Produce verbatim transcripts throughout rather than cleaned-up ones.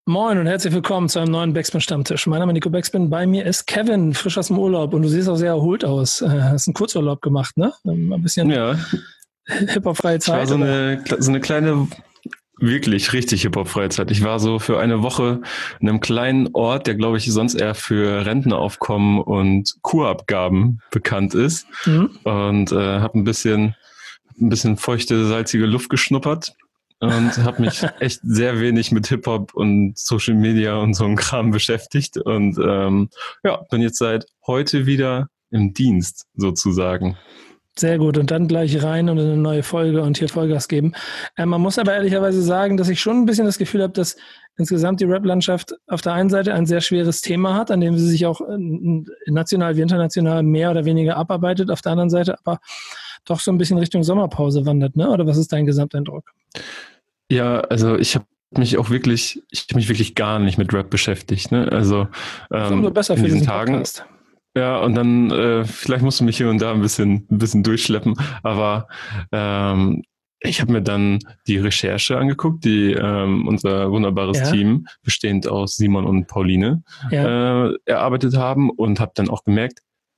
Moin und herzlich willkommen zu einem neuen Backspin-Stammtisch. Mein Name ist Nico Backspin, bei mir ist Kevin, frisch aus dem Urlaub und du siehst auch sehr erholt aus. Äh, hast einen Kurzurlaub gemacht, ne? Ein bisschen Ja, Hip-Hop-freie ich war Zeit. so oder? eine, so eine kleine, wirklich richtig Hip-Hop-Freizeit. Ich war so für eine Woche in einem kleinen Ort, der, glaube ich, sonst eher für Rentneraufkommen und Kurabgaben bekannt ist. Mhm. Und äh, habe ein bisschen, ein bisschen feuchte, salzige Luft geschnuppert und habe mich echt sehr wenig mit Hip-Hop und Social Media und so einem Kram beschäftigt. Und ähm, ja, bin jetzt seit heute wieder im Dienst sozusagen. Sehr gut, und dann gleich rein und eine neue Folge und hier Vollgas geben. Äh, man muss aber ehrlicherweise sagen, dass ich schon ein bisschen das Gefühl habe, dass insgesamt die Rap-Landschaft auf der einen Seite ein sehr schweres Thema hat, an dem sie sich auch äh, national wie international mehr oder weniger abarbeitet, auf der anderen Seite aber doch so ein bisschen Richtung Sommerpause wandert, ne? Oder was ist dein Gesamteindruck? Ja, also ich habe mich auch wirklich, ich habe mich wirklich gar nicht mit Rap beschäftigt. Ne? Also Das ist umso ähm, besser in für diesen diesen Tagen. Podcast. Ja, und dann äh, vielleicht musst du mich hier und da ein bisschen, ein bisschen durchschleppen. Aber ähm, ich habe mir dann die Recherche angeguckt, die ähm, unser wunderbares Ja. Team, bestehend aus Simon und Pauline, Ja. äh, erarbeitet haben und habe dann auch gemerkt,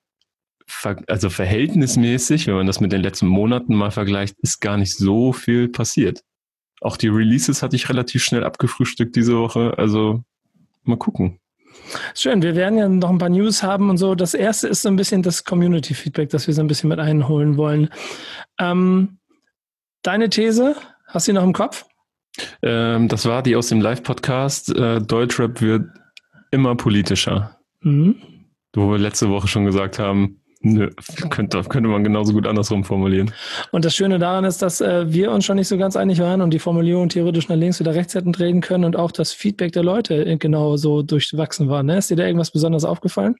ver also verhältnismäßig, wenn man das mit den letzten Monaten mal vergleicht, ist gar nicht so viel passiert. Auch die Releases hatte ich relativ schnell abgefrühstückt diese Woche. Also mal gucken. Schön, wir werden ja noch ein paar News haben und so. Das erste ist so ein bisschen das Community-Feedback, das wir so ein bisschen mit einholen wollen. Ähm, deine These, hast du die noch im Kopf? Ähm, das war die aus dem Live-Podcast. Äh, Deutschrap wird immer politischer. Mhm. Wo wir letzte Woche schon gesagt haben, nö, könnte, könnte man genauso gut andersrum formulieren. Und das Schöne daran ist, dass äh, wir uns schon nicht so ganz einig waren und die Formulierung theoretisch nach links oder rechts hätten drehen können und auch das Feedback der Leute genau so durchwachsen war. Ne? Ist dir da irgendwas besonders aufgefallen?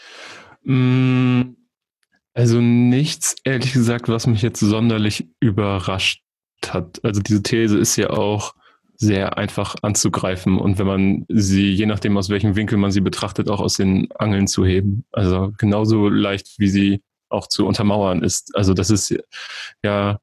Mm, also nichts, ehrlich gesagt, was mich jetzt sonderlich überrascht hat. Also diese These ist ja auch sehr einfach anzugreifen und wenn man sie, je nachdem aus welchem Winkel man sie betrachtet, auch aus den Angeln zu heben. Also genauso leicht, wie sie auch zu untermauern ist. Also das ist ja,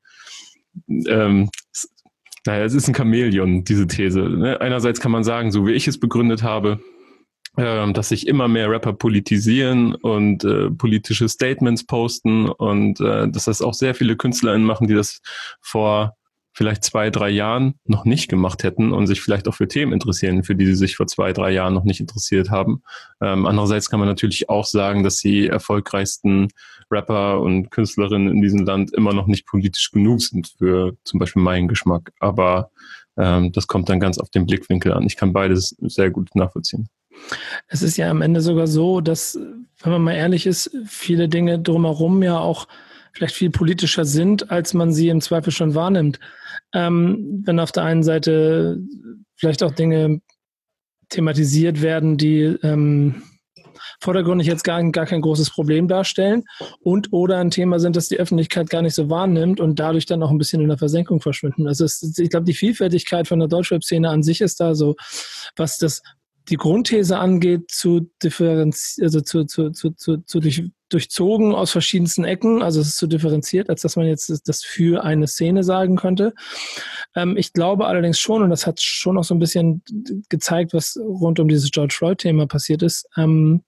ähm, naja, es ist ein Chamäleon, diese These. Ne? Einerseits kann man sagen, so wie ich es begründet habe, äh, dass sich immer mehr Rapper politisieren und äh, politische Statements posten und äh, dass das auch sehr viele KünstlerInnen machen, die das vor vielleicht zwei, drei Jahren noch nicht gemacht hätten und sich vielleicht auch für Themen interessieren, für die sie sich vor zwei, drei Jahren noch nicht interessiert haben. Ähm, andererseits kann man natürlich auch sagen, dass die erfolgreichsten Rapper und Künstlerinnen in diesem Land immer noch nicht politisch genug sind für zum Beispiel meinen Geschmack. Aber ähm, das kommt dann ganz auf den Blickwinkel an. Ich kann beides sehr gut nachvollziehen. Es ist ja am Ende sogar so, dass, wenn man mal ehrlich ist, viele Dinge drumherum ja auch vielleicht viel politischer sind, als man sie im Zweifel schon wahrnimmt. Ähm, wenn auf der einen Seite vielleicht auch Dinge thematisiert werden, die ähm, vordergründig jetzt gar, gar kein großes Problem darstellen und oder ein Thema sind, das die Öffentlichkeit gar nicht so wahrnimmt und dadurch dann auch ein bisschen in der Versenkung verschwinden. Also es, ich glaube, die Vielfältigkeit von der Deutschrap-Szene an sich ist da so, was das die Grundthese angeht, zu differenzieren, also zu, zu, zu, zu, zu durch, durchzogen aus verschiedensten Ecken. Also es ist zu differenziert, als dass man jetzt das für eine Szene sagen könnte. Ähm, ich glaube allerdings schon, und das hat schon auch so ein bisschen gezeigt, was rund um dieses George Floyd-Thema passiert ist, ähm,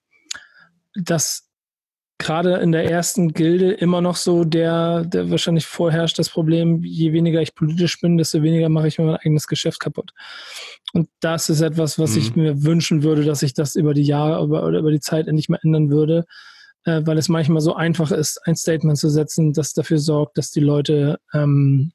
dass gerade in der ersten Gilde immer noch so der, der wahrscheinlich vorherrscht das Problem, je weniger ich politisch bin, desto weniger mache ich mir mein eigenes Geschäft kaputt. Und das ist etwas, was mhm. ich mir wünschen würde, dass sich das über die Jahre über, oder über die Zeit endlich mal ändern würde, äh, weil es manchmal so einfach ist, ein Statement zu setzen, das dafür sorgt, dass die Leute ähm,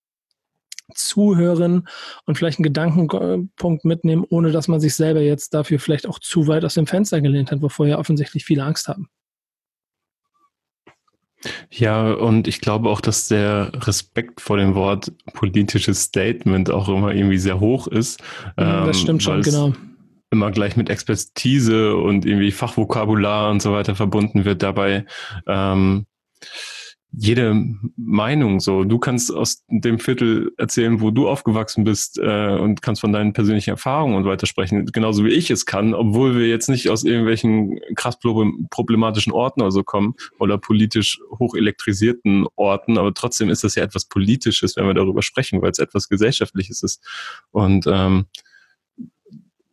zuhören und vielleicht einen Gedankenpunkt mitnehmen, ohne dass man sich selber jetzt dafür vielleicht auch zu weit aus dem Fenster gelehnt hat, wovor ja offensichtlich viele Angst haben. Ja, und ich glaube auch, dass der Respekt vor dem Wort politisches Statement auch immer irgendwie sehr hoch ist. Das ähm, stimmt schon, genau. Immer gleich mit Expertise und irgendwie Fachvokabular und so weiter verbunden wird. Dabei ähm, jede Meinung so. Du kannst aus dem Viertel erzählen, wo du aufgewachsen bist äh, und kannst von deinen persönlichen Erfahrungen und weiter sprechen, genauso wie ich es kann, obwohl wir jetzt nicht aus irgendwelchen krass problematischen Orten oder so kommen oder politisch hochelektrisierten Orten, aber trotzdem ist das ja etwas Politisches, wenn wir darüber sprechen, weil es etwas Gesellschaftliches ist. Und ähm,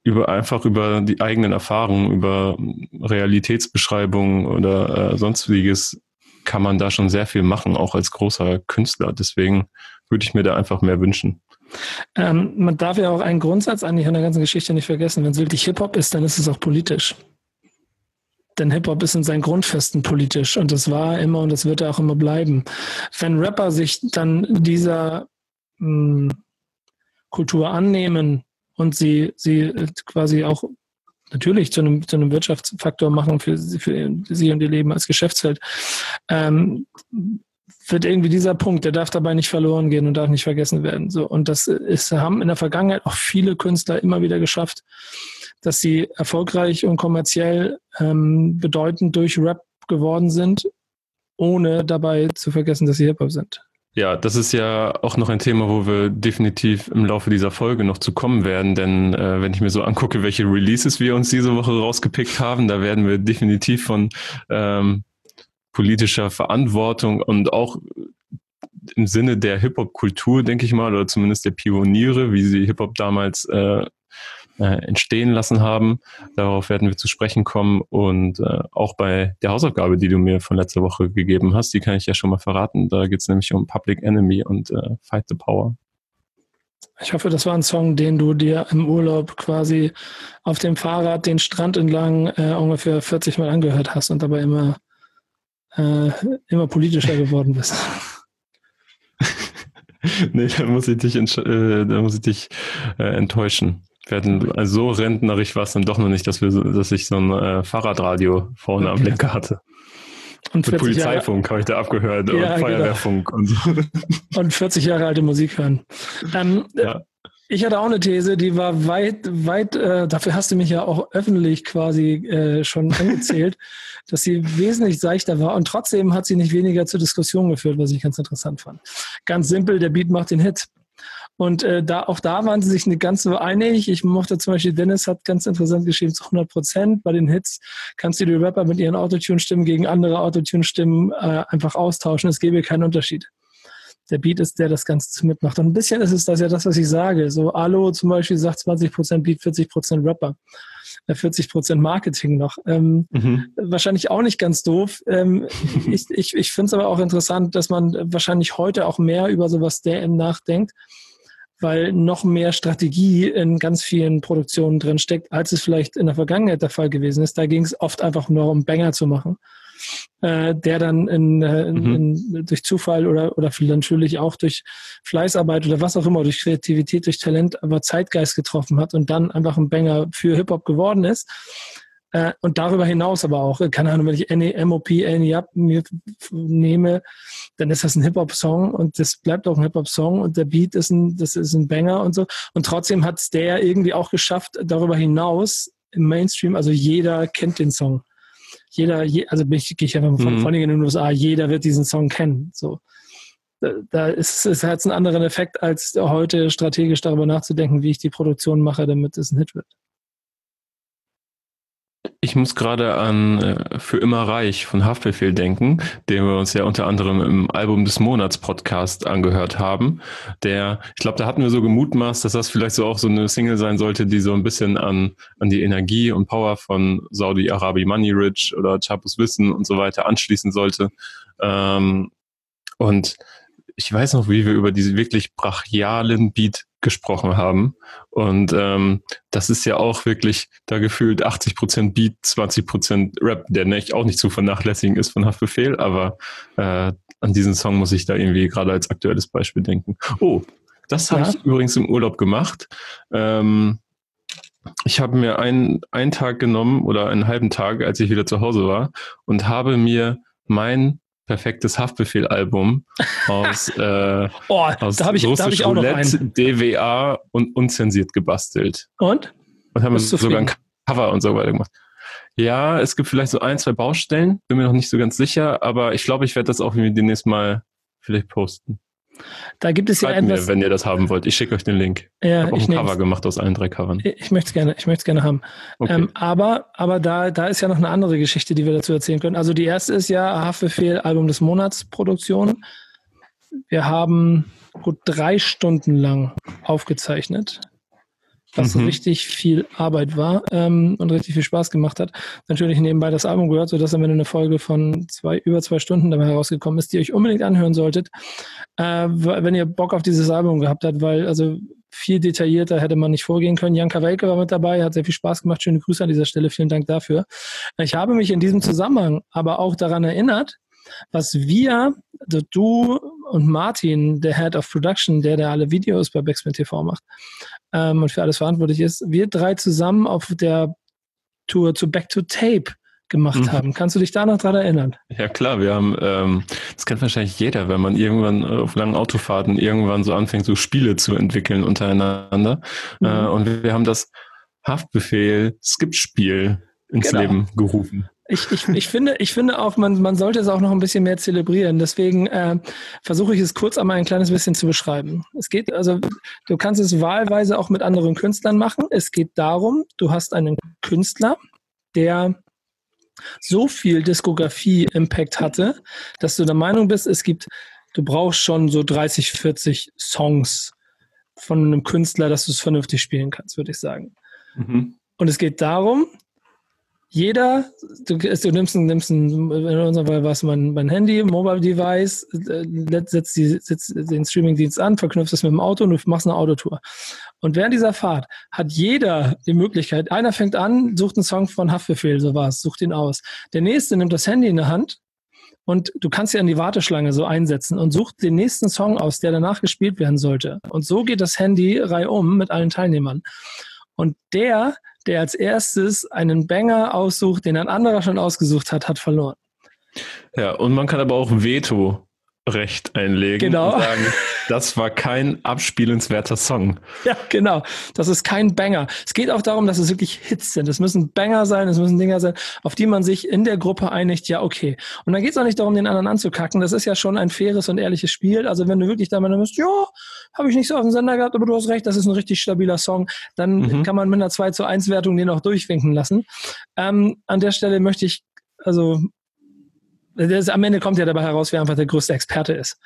über einfach über die eigenen Erfahrungen, über Realitätsbeschreibungen oder äh, sonstiges kann man da schon sehr viel machen, auch als großer Künstler. Deswegen würde ich mir da einfach mehr wünschen. Ähm, man darf ja auch einen Grundsatz eigentlich an der ganzen Geschichte nicht vergessen. Wenn es wirklich Hip-Hop ist, dann ist es auch politisch. Denn Hip-Hop ist in seinen Grundfesten politisch und das war immer und das wird auch immer bleiben. Wenn Rapper sich dann dieser mh, Kultur annehmen und sie, sie quasi auch natürlich zu einem, zu einem Wirtschaftsfaktor machen für, für sie und ihr Leben als Geschäftsfeld, ähm, wird irgendwie dieser Punkt, der darf dabei nicht verloren gehen und darf nicht vergessen werden. So, und das ist, haben in der Vergangenheit auch viele Künstler immer wieder geschafft, dass sie erfolgreich und kommerziell ähm, bedeutend durch Rap geworden sind, ohne dabei zu vergessen, dass sie Hip-Hop sind. Ja, das ist ja auch noch ein Thema, wo wir definitiv im Laufe dieser Folge noch zu kommen werden, denn äh, wenn ich mir so angucke, welche Releases wir uns diese Woche rausgepickt haben, da werden wir definitiv von ähm, politischer Verantwortung und auch im Sinne der Hip-Hop-Kultur, denke ich mal, oder zumindest der Pioniere, wie sie Hip-Hop damals äh, äh, entstehen lassen haben. Darauf werden wir zu sprechen kommen und äh, auch bei der Hausaufgabe, die du mir von letzter Woche gegeben hast, die kann ich ja schon mal verraten. Da geht es nämlich um Public Enemy und äh, Fight the Power. Ich hoffe, das war ein Song, den du dir im Urlaub quasi auf dem Fahrrad den Strand entlang äh, ungefähr vierzig Mal angehört hast und dabei immer, äh, immer politischer geworden bist. Nee, da muss ich dich, äh, da muss ich dich äh, enttäuschen. Werden, also so rentnerig war es dann doch noch nicht, dass wir, so, dass ich so ein äh, Fahrradradio vorne okay. am Lenker hatte. Und mit Polizeifunk habe ich da abgehört ja, und Feuerwehrfunk genau. und so. Und vierzig Jahre alte Musik hören. Ähm, ja. Ich hatte auch eine These, die war weit, weit, äh, dafür hast du mich ja auch öffentlich quasi äh, schon angezählt, dass sie wesentlich seichter war und trotzdem hat sie nicht weniger zur Diskussion geführt, was ich ganz interessant fand. Ganz simpel, der Beat macht den Hit. Und äh, da auch da waren sie sich nicht ganz so einig. Ich mochte zum Beispiel, Dennis hat ganz interessant geschrieben, zu hundert Prozent bei den Hits kannst du die Rapper mit ihren Autotune-Stimmen gegen andere Autotune-Stimmen äh, einfach austauschen. Es gäbe keinen Unterschied. Der Beat ist, der das Ganze mitmacht. Und ein bisschen ist es das ja das, was ich sage. So Alo zum Beispiel sagt zwanzig Prozent Beat, vierzig Prozent Rapper. vierzig Prozent Marketing noch. Ähm, mhm. Wahrscheinlich auch nicht ganz doof. Ähm, ich ich, ich finde es aber auch interessant, dass man wahrscheinlich heute auch mehr über sowas nachdenkt, weil noch mehr Strategie in ganz vielen Produktionen drin steckt, als es vielleicht in der Vergangenheit der Fall gewesen ist. Da ging es oft einfach nur um Banger zu machen, äh, der dann in, in, mhm. in, durch Zufall oder, oder natürlich auch durch Fleißarbeit oder was auch immer, durch Kreativität, durch Talent, aber Zeitgeist getroffen hat und dann einfach ein Banger für Hip-Hop geworden ist. Äh, und darüber hinaus aber auch, keine Ahnung, wenn ich M O P, Any Up mir nehme, dann ist das ein Hip-Hop-Song und das bleibt auch ein Hip-Hop-Song und der Beat ist ein, das ist ein Banger und so. Und trotzdem hat es der irgendwie auch geschafft, darüber hinaus im Mainstream, also jeder kennt den Song. Jeder, je, also ich, gehe ich einfach mal von, mhm. vor allem in den U S A, jeder wird diesen Song kennen. So. Da, da ist es halt einen anderen Effekt, als heute strategisch darüber nachzudenken, wie ich die Produktion mache, damit es ein Hit wird. Ich muss gerade an äh, Für immer reich von Haftbefehl denken, den wir uns ja unter anderem im Album des Monats Podcast angehört haben. Der, ich glaube, da hatten wir so gemutmaßt, dass das vielleicht so auch so eine Single sein sollte, die so ein bisschen an an die Energie und Power von Saudi-Arabi Money Rich oder Chapus Wissen und so weiter anschließen sollte. Ähm, und ich weiß noch, wie wir über diesen wirklich brachialen Beat gesprochen haben. Und ähm, das ist ja auch wirklich da gefühlt achtzig Prozent Beat, zwanzig Prozent Rap, der nicht, auch nicht zu vernachlässigen ist von Haftbefehl, aber äh, an diesen Song muss ich da irgendwie gerade als aktuelles Beispiel denken. Oh, das habe ja. ich übrigens im Urlaub gemacht. Ähm, ich habe mir einen, einen Tag genommen oder einen halben Tag, als ich wieder zu Hause war und habe mir mein perfektes Haftbefehl-Album aus, äh, oh, aus da hab ich, Russisch da hab ich auch Roulette, D W A und unzensiert gebastelt. Und? Und haben sogar ein Cover und so weiter gemacht. Ja, es gibt vielleicht so ein, zwei Baustellen, bin mir noch nicht so ganz sicher, aber ich glaube, ich werde das auch irgendwie demnächst mal vielleicht posten. Da gibt es Schreibt ja etwas, mir, wenn ihr das haben wollt. Ich schicke euch den Link. Ja, ich habe auch ich ein Cover nehm's. gemacht aus allen drei Covern. Ich möchte es gerne, ich möchte es gerne haben. Okay. Ähm, aber aber da, da ist ja noch eine andere Geschichte, die wir dazu erzählen können. Also die erste ist ja Haftbefehl Album des Monats Produktion. Wir haben gut drei Stunden lang aufgezeichnet. was Mhm. richtig viel Arbeit war ähm, und richtig viel Spaß gemacht hat. Natürlich nebenbei das Album gehört, sodass am Ende eine Folge von zwei, über zwei Stunden dabei herausgekommen ist, die ihr euch unbedingt anhören solltet, äh, wenn ihr Bock auf dieses Album gehabt habt, weil also viel detaillierter hätte man nicht vorgehen können. Jan Kawelke war mit dabei, hat sehr viel Spaß gemacht. Schöne Grüße an dieser Stelle, vielen Dank dafür. Ich habe mich in diesem Zusammenhang aber auch daran erinnert, was wir, also du und Martin, der Head of Production, der der alle Videos bei Backspin T V macht ähm, und für alles verantwortlich ist, wir drei zusammen auf der Tour zu Back to Tape gemacht Mhm. haben. Kannst du dich da noch dran erinnern? Ja klar, wir haben, ähm, das kennt wahrscheinlich jeder, wenn man irgendwann äh, auf langen Autofahrten irgendwann so anfängt, so Spiele zu entwickeln untereinander. Mhm. Äh, und wir, wir haben das Haftbefehl-Skip-Spiel ins Genau. Leben gerufen. Ich, ich, ich, finde, ich finde auch, man, man sollte es auch noch ein bisschen mehr zelebrieren. Deswegen äh, versuche ich es kurz einmal ein kleines bisschen zu beschreiben. Es geht, also du kannst es wahlweise auch mit anderen Künstlern machen. Es geht darum, du hast einen Künstler, der so viel Diskografie-Impact hatte, dass du der Meinung bist, es gibt, du brauchst schon so dreißig, vierzig Songs von einem Künstler, dass du es vernünftig spielen kannst, würde ich sagen. Mhm. Und es geht darum, jeder, du, du nimmst, nimmst ein, in unserem Fall war es mein, mein Handy, Mobile Device, äh, setzt, die, setzt den Streamingdienst an, verknüpft es mit dem Auto und du machst eine Autotour. Und während dieser Fahrt hat jeder die Möglichkeit, einer fängt an, sucht einen Song von Haftbefehl, so war es, sucht ihn aus. Der nächste nimmt das Handy in der Hand und du kannst ja in die Warteschlange so einsetzen und sucht den nächsten Song aus, der danach gespielt werden sollte. Und so geht das Handy reihum mit allen Teilnehmern. Und der, der als erstes einen Banger aussucht, den ein anderer schon ausgesucht hat, hat verloren. Ja, und man kann aber auch Veto-Recht einlegen Genau. und sagen, das war kein abspielenswerter Song. Ja, genau. Das ist kein Banger. Es geht auch darum, dass es wirklich Hits sind. Es müssen Banger sein, es müssen Dinger sein, auf die man sich in der Gruppe einigt, ja, okay. Und dann geht es auch nicht darum, den anderen anzukacken. Das ist ja schon ein faires und ehrliches Spiel. Also wenn du wirklich da mal bist, ja, habe ich nicht so auf dem Sender gehabt, aber du hast recht, das ist ein richtig stabiler Song, dann mhm. kann man mit einer zwei zu eins Wertung den auch durchwinken lassen. Ähm, an der Stelle möchte ich, also das, am Ende kommt ja dabei heraus, wer einfach der größte Experte ist.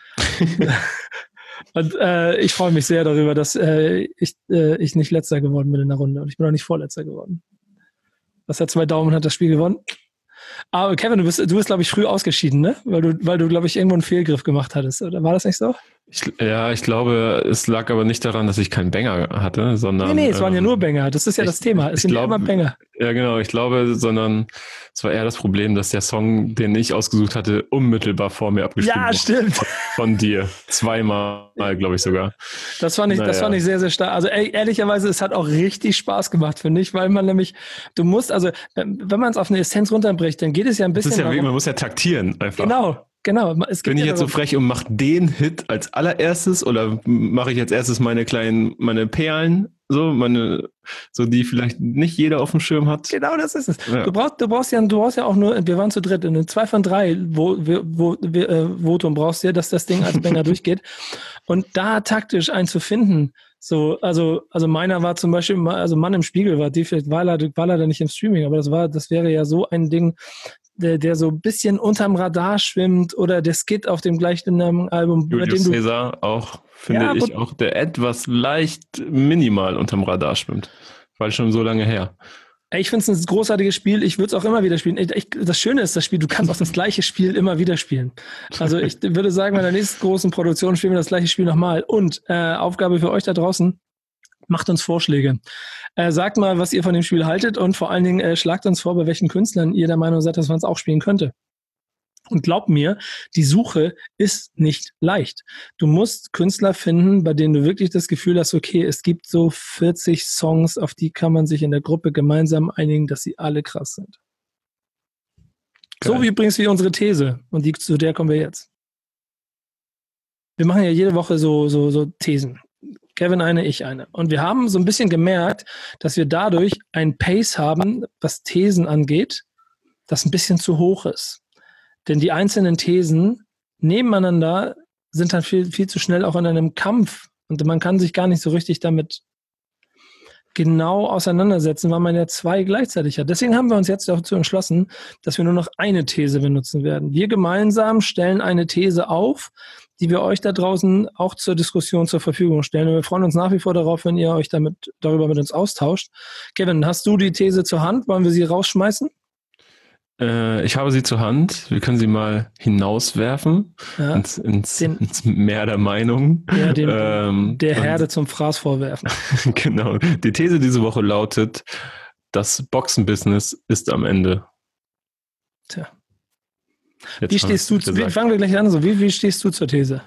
Und äh, ich freue mich sehr darüber, dass äh, ich, äh, ich nicht Letzter geworden bin in der Runde. Und ich bin auch nicht Vorletzter geworden. Das hat zwei Daumen und hat das Spiel gewonnen. Aber Kevin, du bist, du bist, glaube ich, früh ausgeschieden, ne? Weil du, weil du, glaube ich, irgendwo einen Fehlgriff gemacht hattest. Oder war das nicht so? Ich, ja, ich glaube, es lag aber nicht daran, dass ich keinen Banger hatte, sondern... Nee, nee, es ähm, waren ja nur Banger. Das ist ja ich, das Thema. Es sind glaub, ja immer Banger. Ja, genau. Ich glaube, sondern es war eher das Problem, dass der Song, den ich ausgesucht hatte, unmittelbar vor mir abgespielt wurde. Ja, stimmt. Von, von dir. Zweimal, glaube ich sogar. Das fand ich, naja. das fand ich sehr, sehr stark. Also ey, ehrlicherweise, es hat auch richtig Spaß gemacht, finde ich, weil man nämlich, du musst, also wenn man es auf eine Essenz runterbricht, dann geht es ja ein bisschen... Das ist ja, darum, man muss ja taktieren einfach. Genau. Genau. Es gibt Bin ich ja jetzt so frech und mache den Hit als allererstes oder mache ich als erstes meine kleinen, meine Perlen, so, meine, so die vielleicht nicht jeder auf dem Schirm hat? Genau, das ist es. Ja. Du brauchst, du brauchst ja, du brauchst ja auch nur, wir waren zu dritt, in einem zwei von drei wo, wo, wo, äh, Votum brauchst du ja, dass das Ding als Banger durchgeht. Und da taktisch einen zu finden, so, also, also meiner war zum Beispiel, also Mann im Spiegel war definitiv, war leider, war leider nicht im Streaming, aber das war, das wäre ja so ein Ding, Der, der so ein bisschen unterm Radar schwimmt oder der Skit auf dem gleichen Album. Julius Caesar auch, finde ja, ich, auch der etwas leicht minimal unterm Radar schwimmt, weil schon so lange her. Ich finde es ein großartiges Spiel. Ich würde es auch immer wieder spielen. Ich, das Schöne ist, das Spiel, du kannst auch das gleiche Spiel immer wieder spielen. Also ich würde sagen, bei der nächsten großen Produktion spielen wir das gleiche Spiel nochmal. Und äh, Aufgabe für euch da draußen, macht uns Vorschläge. Äh, sagt mal, was ihr von dem Spiel haltet und vor allen Dingen äh, schlagt uns vor, bei welchen Künstlern ihr der Meinung seid, dass man es auch spielen könnte. Und glaubt mir, die Suche ist nicht leicht. Du musst Künstler finden, bei denen du wirklich das Gefühl hast, okay, es gibt so vierzig Songs, auf die kann man sich in der Gruppe gemeinsam einigen, dass sie alle krass sind. Geil. So wie übrigens wie unsere These. Und die, zu der kommen wir jetzt. Wir machen ja jede Woche so, so, so Thesen. Kevin eine, ich eine. Und wir haben so ein bisschen gemerkt, dass wir dadurch ein Pace haben, was Thesen angeht, das ein bisschen zu hoch ist. Denn die einzelnen Thesen nebeneinander sind dann viel, viel zu schnell auch in einem Kampf. Und man kann sich gar nicht so richtig damit genau auseinandersetzen, weil man ja zwei gleichzeitig hat. Deswegen haben wir uns jetzt dazu entschlossen, dass wir nur noch eine These benutzen werden. Wir gemeinsam stellen eine These auf, die wir euch da draußen auch zur Diskussion zur Verfügung stellen. Und wir freuen uns nach wie vor darauf, wenn ihr euch damit darüber mit uns austauscht. Kevin, hast du die These zur Hand? Wollen wir sie rausschmeißen? Äh, ich habe sie zur Hand. Wir können sie mal hinauswerfen Ja, ins, ins, den, ins Meer der Meinung. ja, den, Ähm, der und- Herde zum Fraß vorwerfen. Genau. Die These diese Woche lautet, das Boxenbusiness ist am Ende. Tja. Jetzt Wie haben stehst du, wir's zu, wie, gesagt. fangen wir gleich an, so, wie, wie stehst du zur These?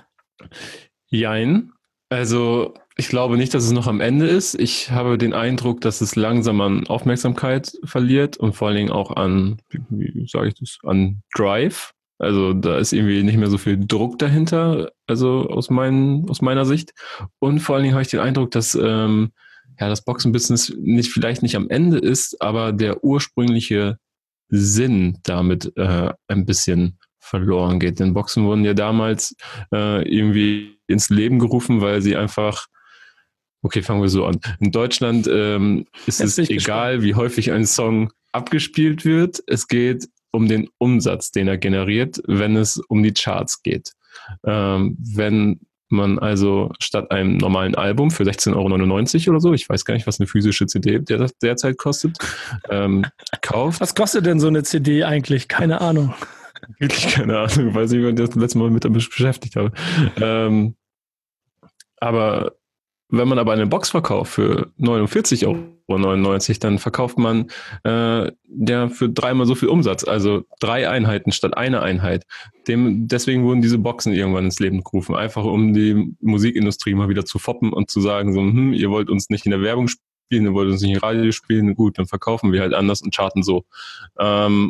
Jein. Also ich glaube nicht, dass es noch am Ende ist. Ich habe den Eindruck, dass es langsam an Aufmerksamkeit verliert und vor allen Dingen auch an, wie, wie sage ich das, an Drive. Also da ist irgendwie nicht mehr so viel Druck dahinter, also aus, mein, aus meiner Sicht. Und vor allen Dingen habe ich den Eindruck, dass ähm, ja, das Boxenbusiness nicht, vielleicht nicht am Ende ist, aber der ursprüngliche Sinn damit äh, ein bisschen verloren geht. Denn Boxen wurden ja damals äh, irgendwie ins Leben gerufen, weil sie einfach, okay, fangen wir so an. In Deutschland ähm, ist Jetzt es bin ich egal, wie häufig ein Song abgespielt wird. Es geht um den Umsatz, den er generiert, wenn es um die Charts geht. Ähm, wenn man also statt einem normalen Album für sechzehn Euro neunundneunzig oder so, ich weiß gar nicht, was eine physische C D der, derzeit kostet, ähm, kauft. Was kostet denn so eine C D eigentlich? Keine Ahnung. Wirklich keine Ahnung, weiß nicht, wie ich das letzte Mal mit damit beschäftigt habe. Ähm, aber wenn man aber eine Box verkauft für neunundvierzig Euro neunundneunzig, dann verkauft man äh, ja für dreimal so viel Umsatz, also drei Einheiten statt eine Einheit. Dem, deswegen wurden diese Boxen irgendwann ins Leben gerufen, einfach um die Musikindustrie mal wieder zu foppen und zu sagen, so, hm, ihr wollt uns nicht in der Werbung spielen, ihr wollt uns nicht im Radio spielen, gut, dann verkaufen wir halt anders und charten so. Ähm,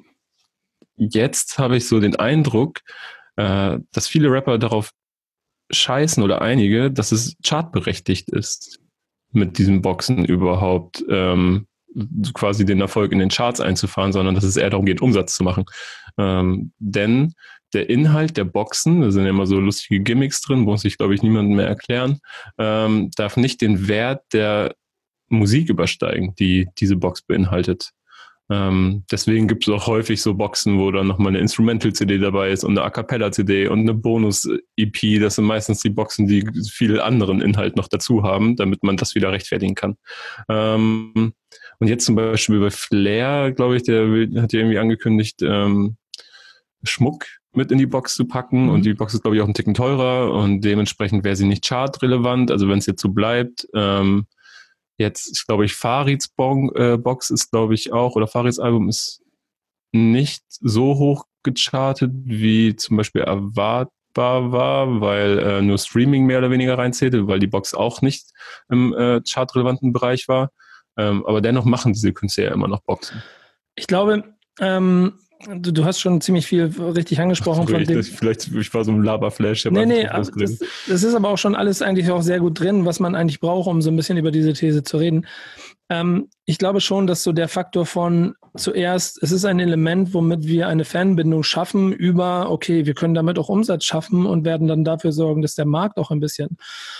Jetzt habe ich so den Eindruck, äh, dass viele Rapper darauf scheißen oder einige, dass es chartberechtigt ist, mit diesen Boxen überhaupt ähm, quasi den Erfolg in den Charts einzufahren, sondern dass es eher darum geht, Umsatz zu machen. Ähm, denn der Inhalt der Boxen, da sind ja immer so lustige Gimmicks drin, muss ich, glaube ich, niemandem mehr erklären, ähm, darf nicht den Wert der Musik übersteigen, die diese Box beinhaltet. Ähm, deswegen gibt es auch häufig so Boxen, wo dann nochmal eine Instrumental-C D dabei ist und eine A-Cappella-C D und eine Bonus-E P. Das sind meistens die Boxen, die viel anderen Inhalt noch dazu haben, damit man das wieder rechtfertigen kann. Ähm, und jetzt zum Beispiel bei Flair, glaube ich, der will, hat ja irgendwie angekündigt, ähm, Schmuck mit in die Box zu packen. Mhm. Und die Box ist, glaube ich, auch ein Ticken teurer und dementsprechend wäre sie nicht chartrelevant. Also wenn es jetzt so bleibt, ähm, Jetzt, glaube ich, Farids Bon, äh, Box ist, glaube ich, auch, oder Farids Album ist nicht so hoch gechartet, wie zum Beispiel erwartbar war, weil äh, nur Streaming mehr oder weniger reinzählte, weil die Box auch nicht im äh, chartrelevanten Bereich war. Ähm, aber dennoch machen diese Künstler ja immer noch Boxen. Ich glaube, ähm, du, du hast schon ziemlich viel richtig angesprochen. Sorry, von dem, ich, vielleicht ich war so ein Laberflash. Nee, nee, das, das ist aber auch schon alles eigentlich auch sehr gut drin, was man eigentlich braucht, um so ein bisschen über diese These zu reden. Ähm, ich glaube schon, dass so der Faktor von zuerst, es ist ein Element, womit wir eine Fanbindung schaffen über, okay, wir können damit auch Umsatz schaffen und werden dann dafür sorgen, dass der Markt auch ein bisschen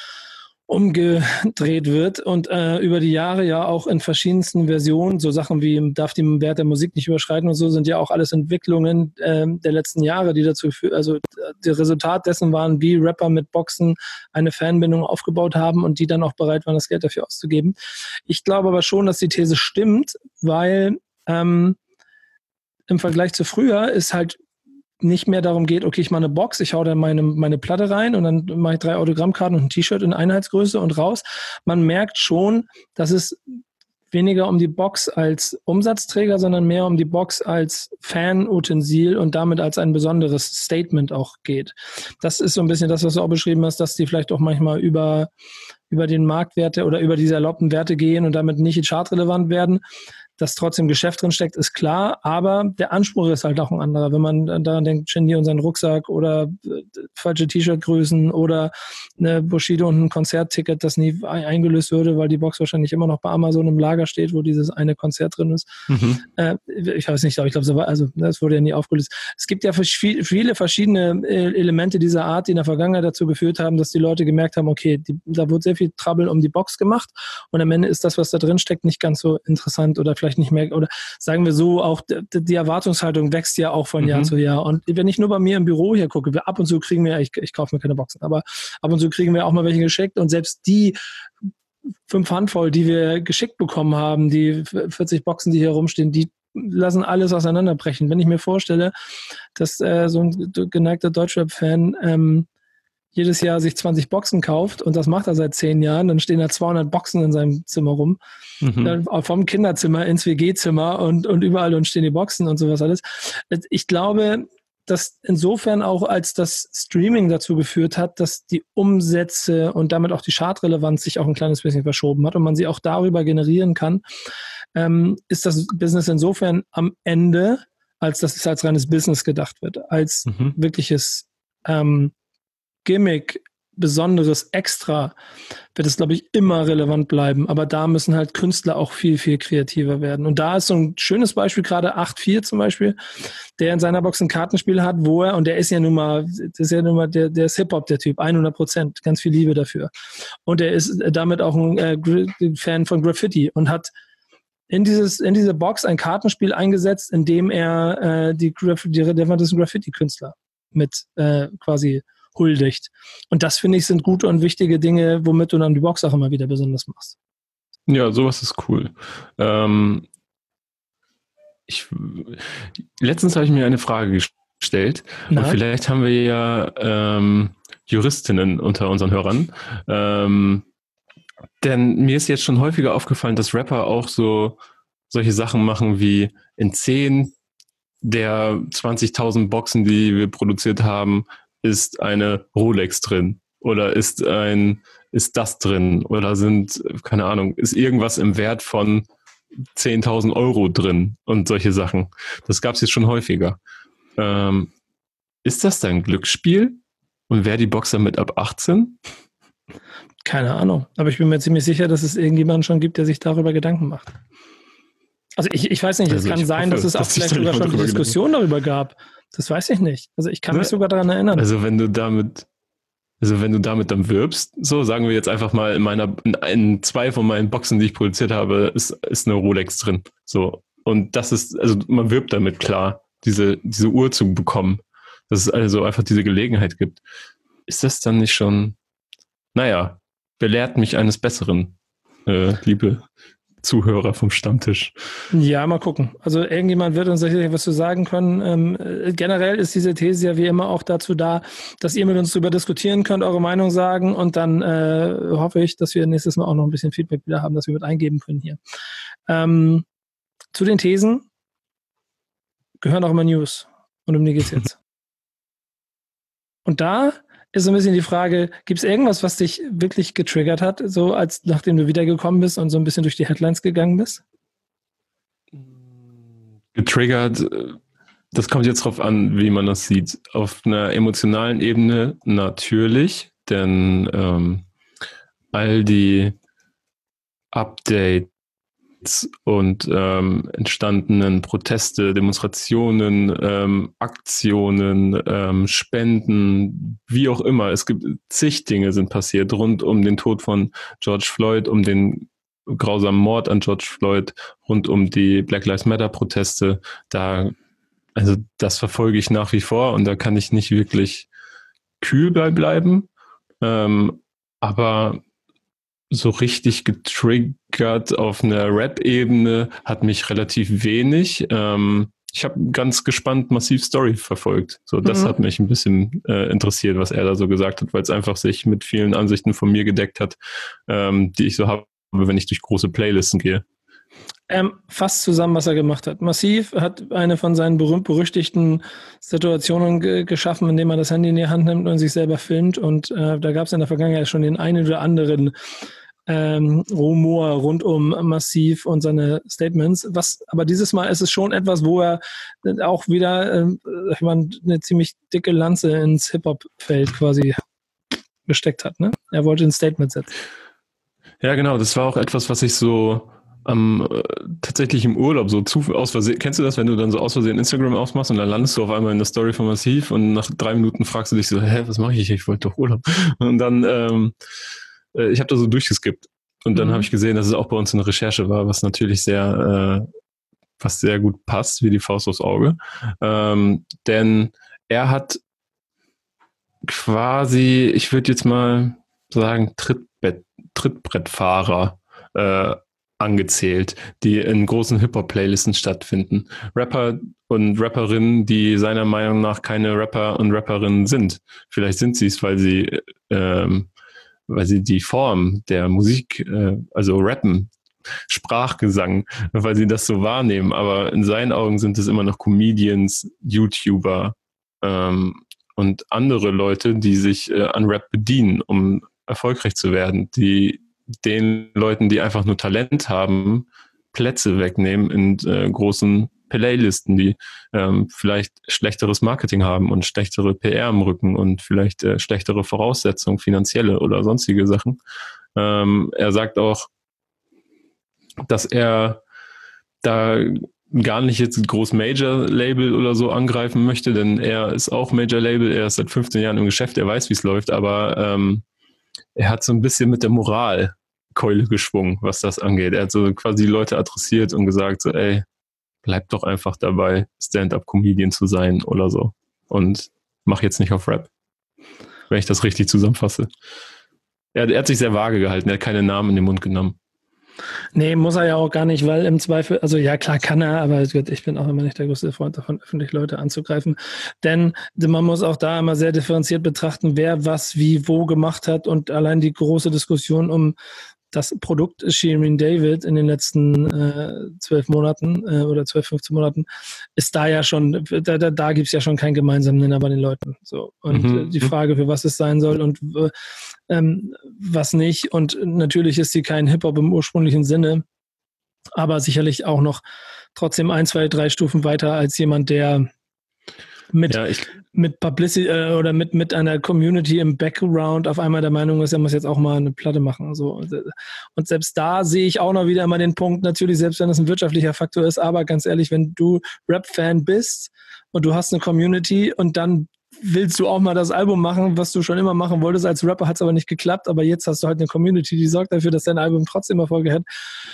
umgedreht wird und äh, über die Jahre ja auch in verschiedensten Versionen, so Sachen wie darf die Wert der Musik nicht überschreiten und so, sind ja auch alles Entwicklungen äh, der letzten Jahre, die dazu führen, also das Resultat dessen waren, wie Rapper mit Boxen eine Fanbindung aufgebaut haben und die dann auch bereit waren, das Geld dafür auszugeben. Ich glaube aber schon, dass die These stimmt, weil ähm, im Vergleich zu früher ist halt nicht mehr darum geht, okay, ich mache eine Box, ich hau da meine, meine Platte rein und dann mache ich drei Autogrammkarten und ein T-Shirt in Einheitsgröße und raus. Man merkt schon, dass es weniger um die Box als Umsatzträger, sondern mehr um die Box als Fan-Utensil und damit als ein besonderes Statement auch geht. Das ist so ein bisschen das, was du auch beschrieben hast, dass die vielleicht auch manchmal über, über den Marktwerte oder über diese erlaubten Werte gehen und damit nicht chartrelevant werden. Dass trotzdem Geschäft drin steckt, ist klar, aber der Anspruch ist halt auch ein anderer. Wenn man daran denkt, Shindy und seinen Rucksack oder äh, falsche T-Shirt-Größen oder eine Bushido und ein Konzertticket, das nie eingelöst würde, weil die Box wahrscheinlich immer noch bei Amazon im Lager steht, wo dieses eine Konzert drin ist. Mhm. Äh, ich weiß nicht, aber ich glaube, so war, also das wurde ja nie aufgelöst. Es gibt ja viele verschiedene Elemente dieser Art, die in der Vergangenheit dazu geführt haben, dass die Leute gemerkt haben, okay, die, da wurde sehr viel Trouble um die Box gemacht und am Ende ist das, was da drin steckt, nicht ganz so interessant oder vielleicht nicht mehr, oder sagen wir so, auch die, die Erwartungshaltung wächst ja auch von mhm. Jahr zu Jahr. Und wenn ich nur bei mir im Büro hier gucke, wir ab und zu kriegen wir, ich, ich kaufe mir keine Boxen, aber ab und zu kriegen wir auch mal welche geschickt und selbst die fünf Handvoll, die wir geschickt bekommen haben, die vierzig Boxen, die hier rumstehen, die lassen alles auseinanderbrechen. Wenn ich mir vorstelle, dass äh, so ein geneigter Deutschrap-Fan ähm, jedes Jahr sich zwanzig Boxen kauft und das macht er seit zehn Jahren, dann stehen da zweihundert Boxen in seinem Zimmer rum, mhm. dann vom Kinderzimmer ins W G-Zimmer und, und überall und stehen die Boxen und sowas alles. Ich glaube, dass insofern auch, als das Streaming dazu geführt hat, dass die Umsätze und damit auch die Chartrelevanz sich auch ein kleines bisschen verschoben hat und man sie auch darüber generieren kann, ähm, ist das Business insofern am Ende, als dass es als reines Business gedacht wird, als mhm. wirkliches ähm, Gimmick, besonderes Extra, wird es, glaube ich, immer relevant bleiben. Aber da müssen halt Künstler auch viel, viel kreativer werden. Und da ist so ein schönes Beispiel, gerade acht vier zum Beispiel, der in seiner Box ein Kartenspiel hat, wo er, und der ist ja nun mal, das ist ja nun mal, der, der ist Hip-Hop, der Typ, hundert Prozent, ganz viel Liebe dafür. Und er ist damit auch ein äh, Fan von Graffiti und hat in dieses, in diese Box ein Kartenspiel eingesetzt, in dem er äh, die, Graf- die relevantesten Graffiti-Künstler mit äh, quasi huldigt. Und das, finde ich, sind gute und wichtige Dinge, womit du dann die Box auch immer wieder besonders machst. Ja, sowas ist cool. Ähm, ich, letztens habe ich mir eine Frage gestellt. Na? Und vielleicht haben wir ja ähm, Juristinnen unter unseren Hörern. Ähm, denn mir ist jetzt schon häufiger aufgefallen, dass Rapper auch so solche Sachen machen wie in zehn der zwanzigtausend Boxen, die wir produziert haben, ist eine Rolex drin oder ist ein, ist das drin oder sind, keine Ahnung, ist irgendwas im Wert von zehntausend Euro drin und solche Sachen. Das gab es jetzt schon häufiger. Ähm, ist das dann Glücksspiel? Und wäre die Box damit ab achtzehn? Keine Ahnung, aber ich bin mir ziemlich sicher, dass es irgendjemanden schon gibt, der sich darüber Gedanken macht. Also ich, ich weiß nicht, also es kann sein, hoffe, dass es auch dass vielleicht sogar schon eine Diskussion darüber gab. Das weiß ich nicht. Also ich kann mich sogar daran erinnern. Also wenn du damit, also wenn du damit dann wirbst, so sagen wir jetzt einfach mal in meiner, in, in zwei von meinen Boxen, die ich produziert habe, ist, ist eine Rolex drin. So. Und das ist, also man wirbt damit klar, diese, diese Uhr zu bekommen. Dass es also einfach diese Gelegenheit gibt. Ist das dann nicht schon, naja, belehrt mich eines Besseren, äh, liebe Zuhörer vom Stammtisch. Ja, mal gucken. Also irgendjemand wird uns sicherlich was zu sagen können. Ähm, äh, generell ist diese These ja wie immer auch dazu da, dass ihr mit uns darüber diskutieren könnt, eure Meinung sagen und dann äh, hoffe ich, dass wir nächstes Mal auch noch ein bisschen Feedback wieder haben, dass wir mit eingeben können hier. Ähm, zu den Thesen gehören auch immer News und um die geht's jetzt. Und da ist so ein bisschen die Frage, gibt es irgendwas, was dich wirklich getriggert hat, so als nachdem du wiedergekommen bist und so ein bisschen durch die Headlines gegangen bist? Getriggert, das kommt jetzt drauf an, wie man das sieht. Auf einer emotionalen Ebene natürlich, denn ähm, all die Updates und ähm, entstandenen Proteste, Demonstrationen, ähm, Aktionen, ähm, Spenden, wie auch immer. Es gibt zig Dinge sind passiert rund um den Tod von George Floyd, um den grausamen Mord an George Floyd, rund um die Black Lives Matter Proteste. Da, also das verfolge ich nach wie vor und da kann ich nicht wirklich kühl bei bleiben. Ähm, aber so richtig getriggert auf einer Rap-Ebene hat mich relativ wenig. Ähm, ich habe ganz gespannt Massiv Story verfolgt. So, das mhm. hat mich ein bisschen äh, interessiert, was er da so gesagt hat, weil es einfach sich mit vielen Ansichten von mir gedeckt hat, ähm, die ich so habe, wenn ich durch große Playlisten gehe. Ähm, fasst zusammen, was er gemacht hat. Massiv hat eine von seinen berühmt-berüchtigten Situationen ge- geschaffen, indem er das Handy in die Hand nimmt und sich selber filmt. Und äh, da gab es in der Vergangenheit schon den einen oder anderen ähm, Rumor rund um Massiv und seine Statements. Was, aber dieses Mal ist es schon etwas, wo er auch wieder äh, ich meine, eine ziemlich dicke Lanze ins Hip-Hop-Feld quasi gesteckt hat. Ne? Er wollte ein Statement setzen. Ja, genau. Das war auch etwas, was ich so ähm, tatsächlich im Urlaub so zu, aus Versehen, kennst du das, wenn du dann so aus Versehen Instagram ausmachst und dann landest du auf einmal in der Story von Massiv und nach drei Minuten fragst du dich so, hä, was mache ich? Ich wollte doch Urlaub. Und dann, ähm, ich habe da so durchgeskippt Und dann Mhm. habe ich gesehen, dass es auch bei uns eine Recherche war, was natürlich sehr, äh, was sehr gut passt, wie die Faust aufs Auge. Ähm, denn er hat quasi, ich würde jetzt mal sagen, Trittbett, Trittbrettfahrer äh, angezählt, die in großen Hip-Hop-Playlisten stattfinden. Rapper und Rapperinnen, die seiner Meinung nach keine Rapper und Rapperinnen sind. Vielleicht sind sie es, weil sie, ähm, weil sie die Form der Musik, äh, also Rappen, Sprachgesang, weil sie das so wahrnehmen. Aber in seinen Augen sind es immer noch Comedians, YouTuber, ähm, und andere Leute, die sich äh, an Rap bedienen, um erfolgreich zu werden, die den Leuten, die einfach nur Talent haben, Plätze wegnehmen in äh, großen Playlisten, die ähm, vielleicht schlechteres Marketing haben und schlechtere P R im Rücken und vielleicht äh, schlechtere Voraussetzungen, finanzielle oder sonstige Sachen. Ähm, er sagt auch, dass er da gar nicht jetzt ein groß Major-Label oder so angreifen möchte, denn er ist auch Major-Label, er ist seit fünfzehn Jahren im Geschäft, er weiß, wie es läuft, aber ähm, er hat so ein bisschen mit der Moralkeule geschwungen, was das angeht. Er hat so quasi die Leute adressiert und gesagt, so, ey, bleib doch einfach dabei, Stand-up-Comedian zu sein oder so und mach jetzt nicht auf Rap, wenn ich das richtig zusammenfasse. Er, er hat sich sehr vage gehalten, er hat keine Namen in den Mund genommen. Nee, muss er ja auch gar nicht, weil im Zweifel, also ja klar kann er, aber ich bin auch immer nicht der größte Freund davon, öffentlich Leute anzugreifen. Denn man muss auch da immer sehr differenziert betrachten, wer was wie wo gemacht hat und allein die große Diskussion um das Produkt Shirin David in den letzten äh, zwölf Monaten äh, oder zwölf, fünfzehn Monaten ist da ja schon, da, da, da gibt es ja schon keinen gemeinsamen Nenner bei den Leuten. So. Und Mhm. äh, die Frage, für was es sein soll und äh, ähm, was nicht. Und natürlich ist sie kein Hip-Hop im ursprünglichen Sinne, aber sicherlich auch noch trotzdem ein, zwei, drei Stufen weiter als jemand, der mit, ja, ich, mit Publicity äh, oder mit, mit einer Community im Background auf einmal der Meinung ist, er muss jetzt auch mal eine Platte machen. So. Und selbst da sehe ich auch noch wieder immer den Punkt, natürlich, selbst wenn es ein wirtschaftlicher Faktor ist, aber ganz ehrlich, wenn du Rap-Fan bist und du hast eine Community und dann willst du auch mal das Album machen, was du schon immer machen wolltest. Als Rapper hat es aber nicht geklappt, aber jetzt hast du halt eine Community, die sorgt dafür, dass dein Album trotzdem Erfolge hat.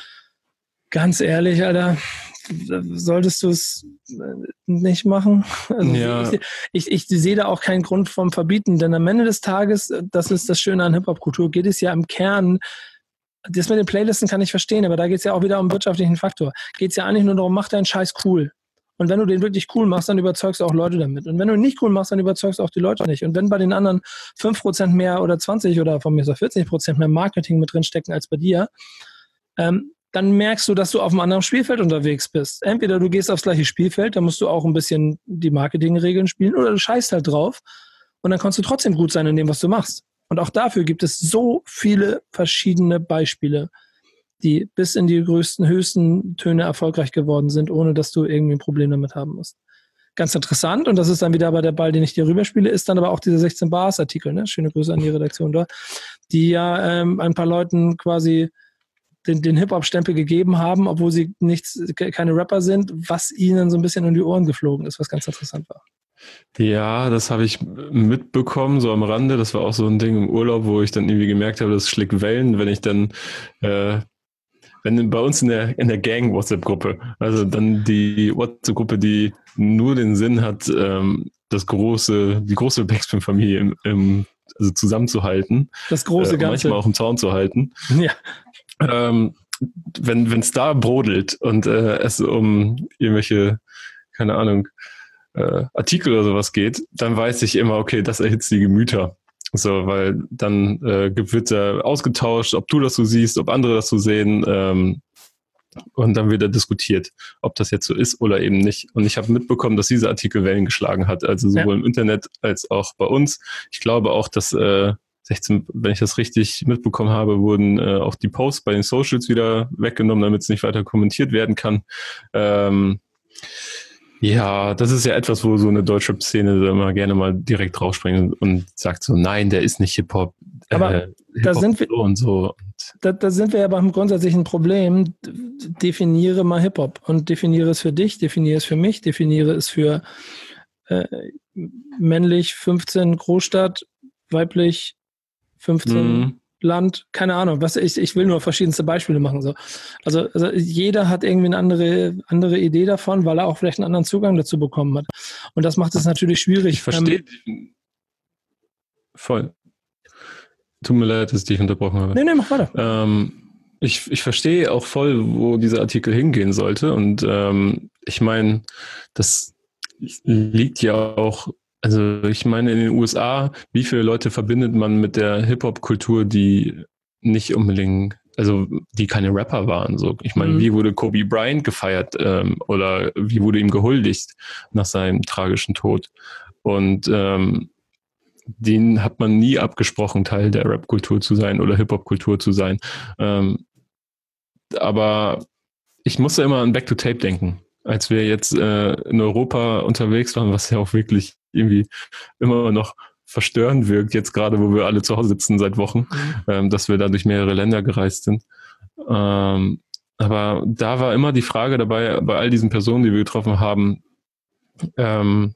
Ganz ehrlich, Alter, solltest du es nicht machen? Also ja. ich, ich, ich sehe da auch keinen Grund vom Verbieten, denn am Ende des Tages, das ist das Schöne an Hip-Hop-Kultur, geht es ja im Kern, das mit den Playlisten kann ich verstehen, aber da geht es ja auch wieder um den wirtschaftlichen Faktor. Geht es ja eigentlich nur darum, mach deinen Scheiß cool. Und wenn du den wirklich cool machst, dann überzeugst du auch Leute damit. Und wenn du ihn nicht cool machst, dann überzeugst du auch die Leute nicht. Und wenn bei den anderen fünf Prozent mehr oder zwanzig oder von mir so vierzig Prozent mehr Marketing mit drin stecken als bei dir, ähm, dann merkst du, dass du auf einem anderen Spielfeld unterwegs bist. Entweder du gehst aufs gleiche Spielfeld, dann musst du auch ein bisschen die Marketingregeln spielen, oder du scheißt halt drauf und dann kannst du trotzdem gut sein in dem, was du machst. Und auch dafür gibt es so viele verschiedene Beispiele, die bis in die größten, höchsten Töne erfolgreich geworden sind, ohne dass du irgendwie ein Problem damit haben musst. Ganz interessant, und das ist dann wieder aber der Ball, den ich dir rüberspiele, ist dann aber auch dieser sechzehn Bars Artikel, ne? Schöne Grüße an die Redaktion dort, die ja ähm, ein paar Leuten quasi den, den Hip-Hop-Stempel gegeben haben, obwohl sie nichts, keine Rapper sind, was ihnen so ein bisschen um die Ohren geflogen ist, was ganz interessant war. Ja, das habe ich mitbekommen, so am Rande. Das war auch so ein Ding im Urlaub, wo ich dann irgendwie gemerkt habe, das schlägt Wellen, wenn ich dann, äh, wenn bei uns in der, in der Gang-WhatsApp-Gruppe, also dann die WhatsApp-Gruppe, die nur den Sinn hat, ähm, das große, die große Backspin-Familie im, im, also zusammenzuhalten. Das große äh, Ganze. Manchmal auch im Zaun zu halten. Ja. Ähm, wenn es da brodelt und äh, es um irgendwelche, keine Ahnung, äh, Artikel oder sowas geht, dann weiß ich immer, okay, das erhitzt die Gemüter. So, weil dann äh, wird er ausgetauscht, ob du das so siehst, ob andere das so sehen, ähm, und dann wird er diskutiert, ob das jetzt so ist oder eben nicht. Und ich habe mitbekommen, dass dieser Artikel Wellen geschlagen hat, also sowohl ja. im Internet als auch bei uns. Ich glaube auch, dass äh, sechzehn, wenn ich das richtig mitbekommen habe, wurden äh, auch die Posts bei den Socials wieder weggenommen, damit es nicht weiter kommentiert werden kann. Ähm, ja, das ist ja etwas, wo so eine deutsche Szene immer gerne mal direkt draufspringt und sagt so, nein, der ist nicht Hip-Hop. Aber äh, Hip-Hop da sind wir so und so. Da, da sind wir ja beim grundsätzlichen Problem. Definiere mal Hip-Hop und definiere es für dich, definiere es für mich, definiere es für äh, männlich fünfzehn Großstadt, weiblich fünfzehn Mhm. Land, keine Ahnung, was ich, ich will nur verschiedenste Beispiele machen. So. Also, also jeder hat irgendwie eine andere, andere Idee davon, weil er auch vielleicht einen anderen Zugang dazu bekommen hat. Und das macht es natürlich schwierig. Ich verstehe ähm, voll. Tut mir leid, dass ich dich unterbrochen habe. Nee, nee, mach weiter. Ähm, ich, ich verstehe auch voll, wo dieser Artikel hingehen sollte. Und ähm, ich meine, das liegt ja auch, also ich meine, in den U S A, wie viele Leute verbindet man mit der Hip-Hop-Kultur, die nicht unbedingt, also die keine Rapper waren. So, ich meine, mhm. wie wurde Kobe Bryant gefeiert ähm, oder wie wurde ihm gehuldigt nach seinem tragischen Tod? Und ähm, den hat man nie abgesprochen, Teil der Rap-Kultur zu sein oder Hip-Hop-Kultur zu sein. Ähm, aber ich musste immer an Back to Tape denken, als wir jetzt äh, in Europa unterwegs waren, was ja auch wirklich irgendwie immer noch verstörend wirkt, jetzt gerade, wo wir alle zu Hause sitzen seit Wochen, mhm. ähm, dass wir da durch mehrere Länder gereist sind. Ähm, aber da war immer die Frage dabei, bei all diesen Personen, die wir getroffen haben, ähm,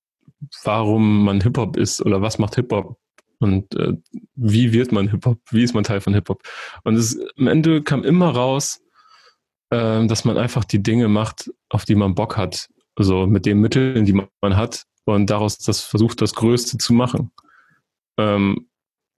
warum man Hip-Hop ist oder was macht Hip-Hop und äh, wie wird man Hip-Hop, wie ist man Teil von Hip-Hop. Und es, am Ende kam immer raus, äh, dass man einfach die Dinge macht, auf die man Bock hat, also mit den Mitteln, die man, man hat und daraus das versucht, das Größte zu machen. Ähm,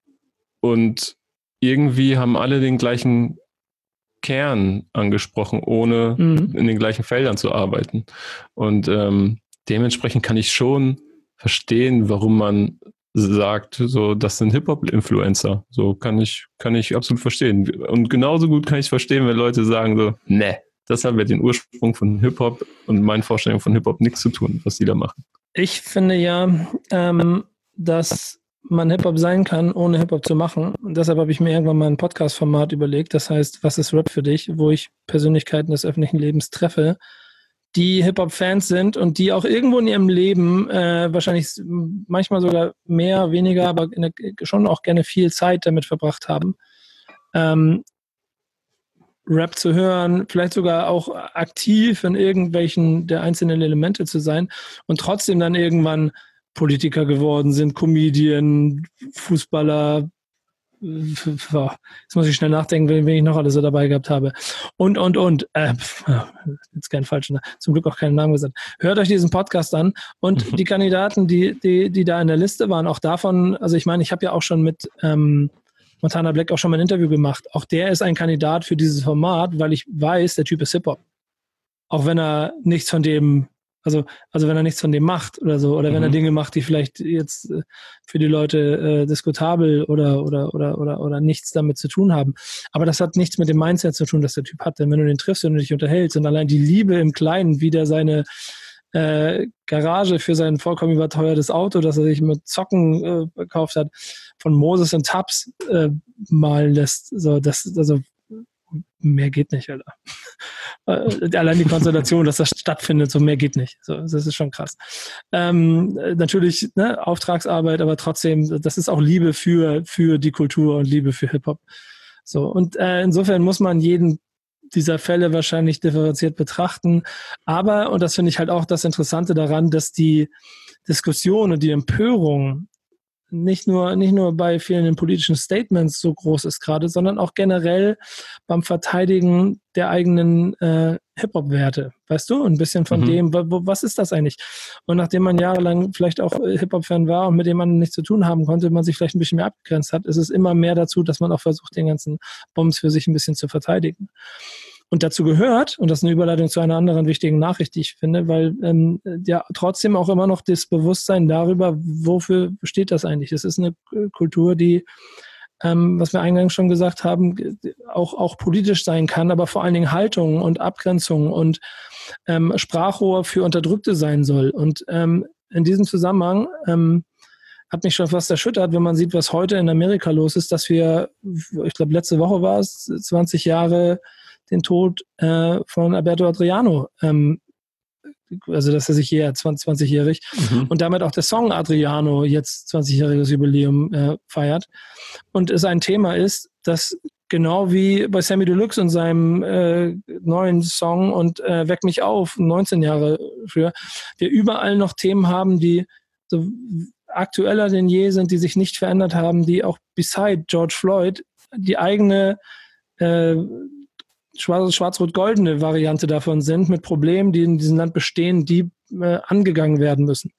und irgendwie haben alle den gleichen Kern angesprochen, ohne mhm. in den gleichen Feldern zu arbeiten. Und ähm, dementsprechend kann ich schon verstehen, warum man sagt, so, das sind Hip-Hop-Influencer. So kann ich, kann ich absolut verstehen. Und genauso gut kann ich verstehen, wenn Leute sagen so, ne, das hat mit dem Ursprung von Hip-Hop und meinen Vorstellungen von Hip-Hop nichts zu tun, was die da machen. Ich finde ja, ähm, dass man Hip-Hop sein kann, ohne Hip-Hop zu machen. Und deshalb habe ich mir irgendwann mal ein Podcast-Format überlegt, das heißt, was ist Rap für dich, wo ich Persönlichkeiten des öffentlichen Lebens treffe, die Hip-Hop-Fans sind und die auch irgendwo in ihrem Leben äh, wahrscheinlich manchmal sogar mehr, weniger, aber der, schon auch gerne viel Zeit damit verbracht haben, ähm, Rap zu hören, vielleicht sogar auch aktiv in irgendwelchen der einzelnen Elemente zu sein und trotzdem dann irgendwann Politiker geworden sind, Comedian, Fußballer, jetzt muss ich schnell nachdenken, wen ich noch alles so dabei gehabt habe. Und, und, und. Äh, jetzt keinen falschen, zum Glück auch keinen Namen gesagt. Hört euch diesen Podcast an und die Kandidaten, die, die, die da in der Liste waren, auch davon, also ich meine, ich habe ja auch schon mit ähm, Montana Black auch schon mal ein Interview gemacht. Auch der ist ein Kandidat für dieses Format, weil ich weiß, der Typ ist Hip-Hop. Auch wenn er nichts von dem Also, also wenn er nichts von dem macht oder so, oder mhm. wenn er Dinge macht, die vielleicht jetzt äh, für die Leute äh, diskutabel oder, oder, oder, oder, oder nichts damit zu tun haben. Aber das hat nichts mit dem Mindset zu tun, das der Typ hat. Denn wenn du den triffst und du dich unterhältst und allein die Liebe im Kleinen, wie der seine äh, Garage für sein vollkommen überteuertes Auto, das er sich mit Zocken äh, gekauft hat, von Moses und Tubbs äh, malen lässt. So, das, also mehr geht nicht, Alter. Allein die Konstellation, dass das stattfindet, so mehr geht nicht. So, das ist schon krass. Ähm, natürlich ne, Auftragsarbeit, aber trotzdem, das ist auch Liebe für, für die Kultur und Liebe für Hip-Hop. So, und äh, insofern muss man jeden dieser Fälle wahrscheinlich differenziert betrachten. Aber, und das finde ich halt auch das Interessante daran, dass die Diskussion und die Empörung nicht nur, nicht nur bei vielen politischen Statements so groß ist gerade, sondern auch generell beim Verteidigen der eigenen äh, Hip-Hop-Werte. Weißt du? Ein bisschen von mhm. dem, wo, was ist das eigentlich? Und nachdem man jahrelang vielleicht auch Hip-Hop-Fan war und mit dem man nichts zu tun haben konnte, man sich vielleicht ein bisschen mehr abgegrenzt hat, ist es immer mehr dazu, dass man auch versucht, den ganzen Bombs für sich ein bisschen zu verteidigen. Und dazu gehört, und das ist eine Überleitung zu einer anderen wichtigen Nachricht, die ich finde, weil ähm, ja trotzdem auch immer noch das Bewusstsein darüber, wofür steht das eigentlich? Es ist eine Kultur, die, ähm, was wir eingangs schon gesagt haben, auch, auch politisch sein kann, aber vor allen Dingen Haltung und Abgrenzung und ähm, Sprachrohr für Unterdrückte sein soll. Und ähm, in diesem Zusammenhang ähm, hat mich schon fast erschüttert, wenn man sieht, was heute in Amerika los ist, dass wir, ich glaube letzte Woche war es, zwanzig Jahre den Tod äh, von Alberto Adriano, ähm, also dass er sich hier zwanzigjährig mhm. und damit auch der Song Adriano jetzt zwanzigjähriges Jubiläum äh, feiert und es ein Thema ist, das genau wie bei Sammy Deluxe und seinem äh, neuen Song und äh, Weck mich auf, neunzehn Jahre früher, wir überall noch Themen haben, die so aktueller denn je sind, die sich nicht verändert haben, die auch beside George Floyd die eigene äh, schwarz-rot-goldene Variante davon sind, mit Problemen, die in diesem Land bestehen, die äh, angegangen werden müssen.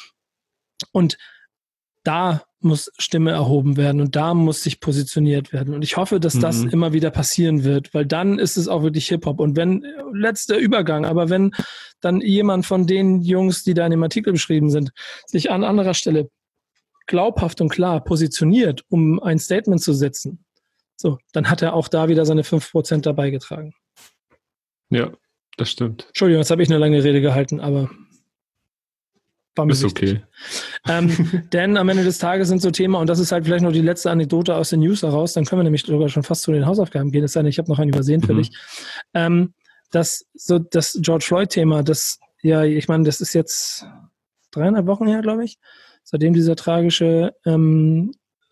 Und da muss Stimme erhoben werden und da muss sich positioniert werden. Und ich hoffe, dass das mhm. immer wieder passieren wird, weil dann ist es auch wirklich Hip-Hop. Und wenn, letzter Übergang, aber wenn dann jemand von den Jungs, die da in dem Artikel beschrieben sind, sich an anderer Stelle glaubhaft und klar positioniert, um ein Statement zu setzen, so, dann hat er auch da wieder seine fünf Prozent dabei getragen. Ja, das stimmt. Entschuldigung, jetzt habe ich eine lange Rede gehalten, aber war mir ist wichtig. Okay. Ähm, denn am Ende des Tages sind so Themen, und das ist halt vielleicht noch die letzte Anekdote aus den News heraus, dann können wir nämlich sogar schon fast zu den Hausaufgaben gehen, es sei denn, ich habe noch einen übersehen für mhm. dich. Ähm, das, so, das George Floyd-Thema, das, ja, ich meine, das ist jetzt dreieinhalb Wochen her, glaube ich, seitdem dieser tragische, ähm,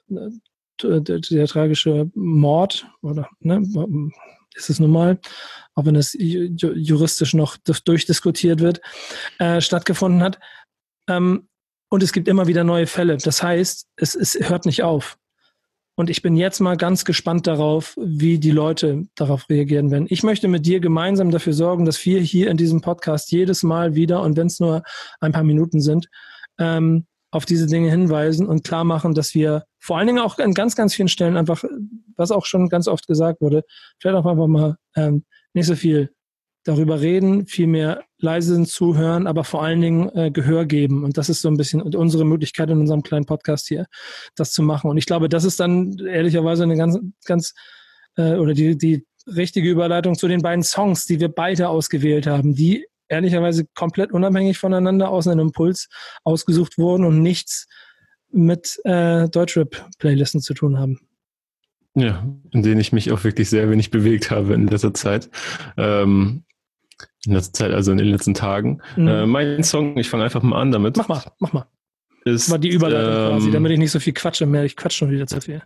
der tragische Mord, oder, ne, ist es nun mal, auch wenn es juristisch noch durchdiskutiert wird, äh, stattgefunden hat. Ähm, und es gibt immer wieder neue Fälle. Das heißt, es, es hört nicht auf. Und ich bin jetzt mal ganz gespannt darauf, wie die Leute darauf reagieren werden. Ich möchte mit dir gemeinsam dafür sorgen, dass wir hier in diesem Podcast jedes Mal wieder, und wenn es nur ein paar Minuten sind, ähm, auf diese Dinge hinweisen und klar machen, dass wir vor allen Dingen auch an ganz, ganz vielen Stellen einfach, was auch schon ganz oft gesagt wurde, vielleicht auch einfach mal ähm, nicht so viel darüber reden, viel mehr leise zuhören, aber vor allen Dingen äh, Gehör geben. Und das ist so ein bisschen unsere Möglichkeit in unserem kleinen Podcast hier, das zu machen. Und ich glaube, das ist dann ehrlicherweise eine ganz, ganz äh, oder die, die richtige Überleitung zu den beiden Songs, die wir beide ausgewählt haben, die ehrlicherweise komplett unabhängig voneinander aus einem Impuls ausgesucht wurden und nichts mit äh, Deutschrap-Playlisten zu tun haben. Ja, in denen ich mich auch wirklich sehr wenig bewegt habe in letzter Zeit. Ähm, in letzter Zeit, also in den letzten Tagen. Mhm. Äh, mein Song, ich fange einfach mal an damit. Mach mal, mach mal. Ist, war die Überleitung ähm, quasi, damit ich nicht so viel quatsche mehr. Ich quatsche schon wieder zu viel.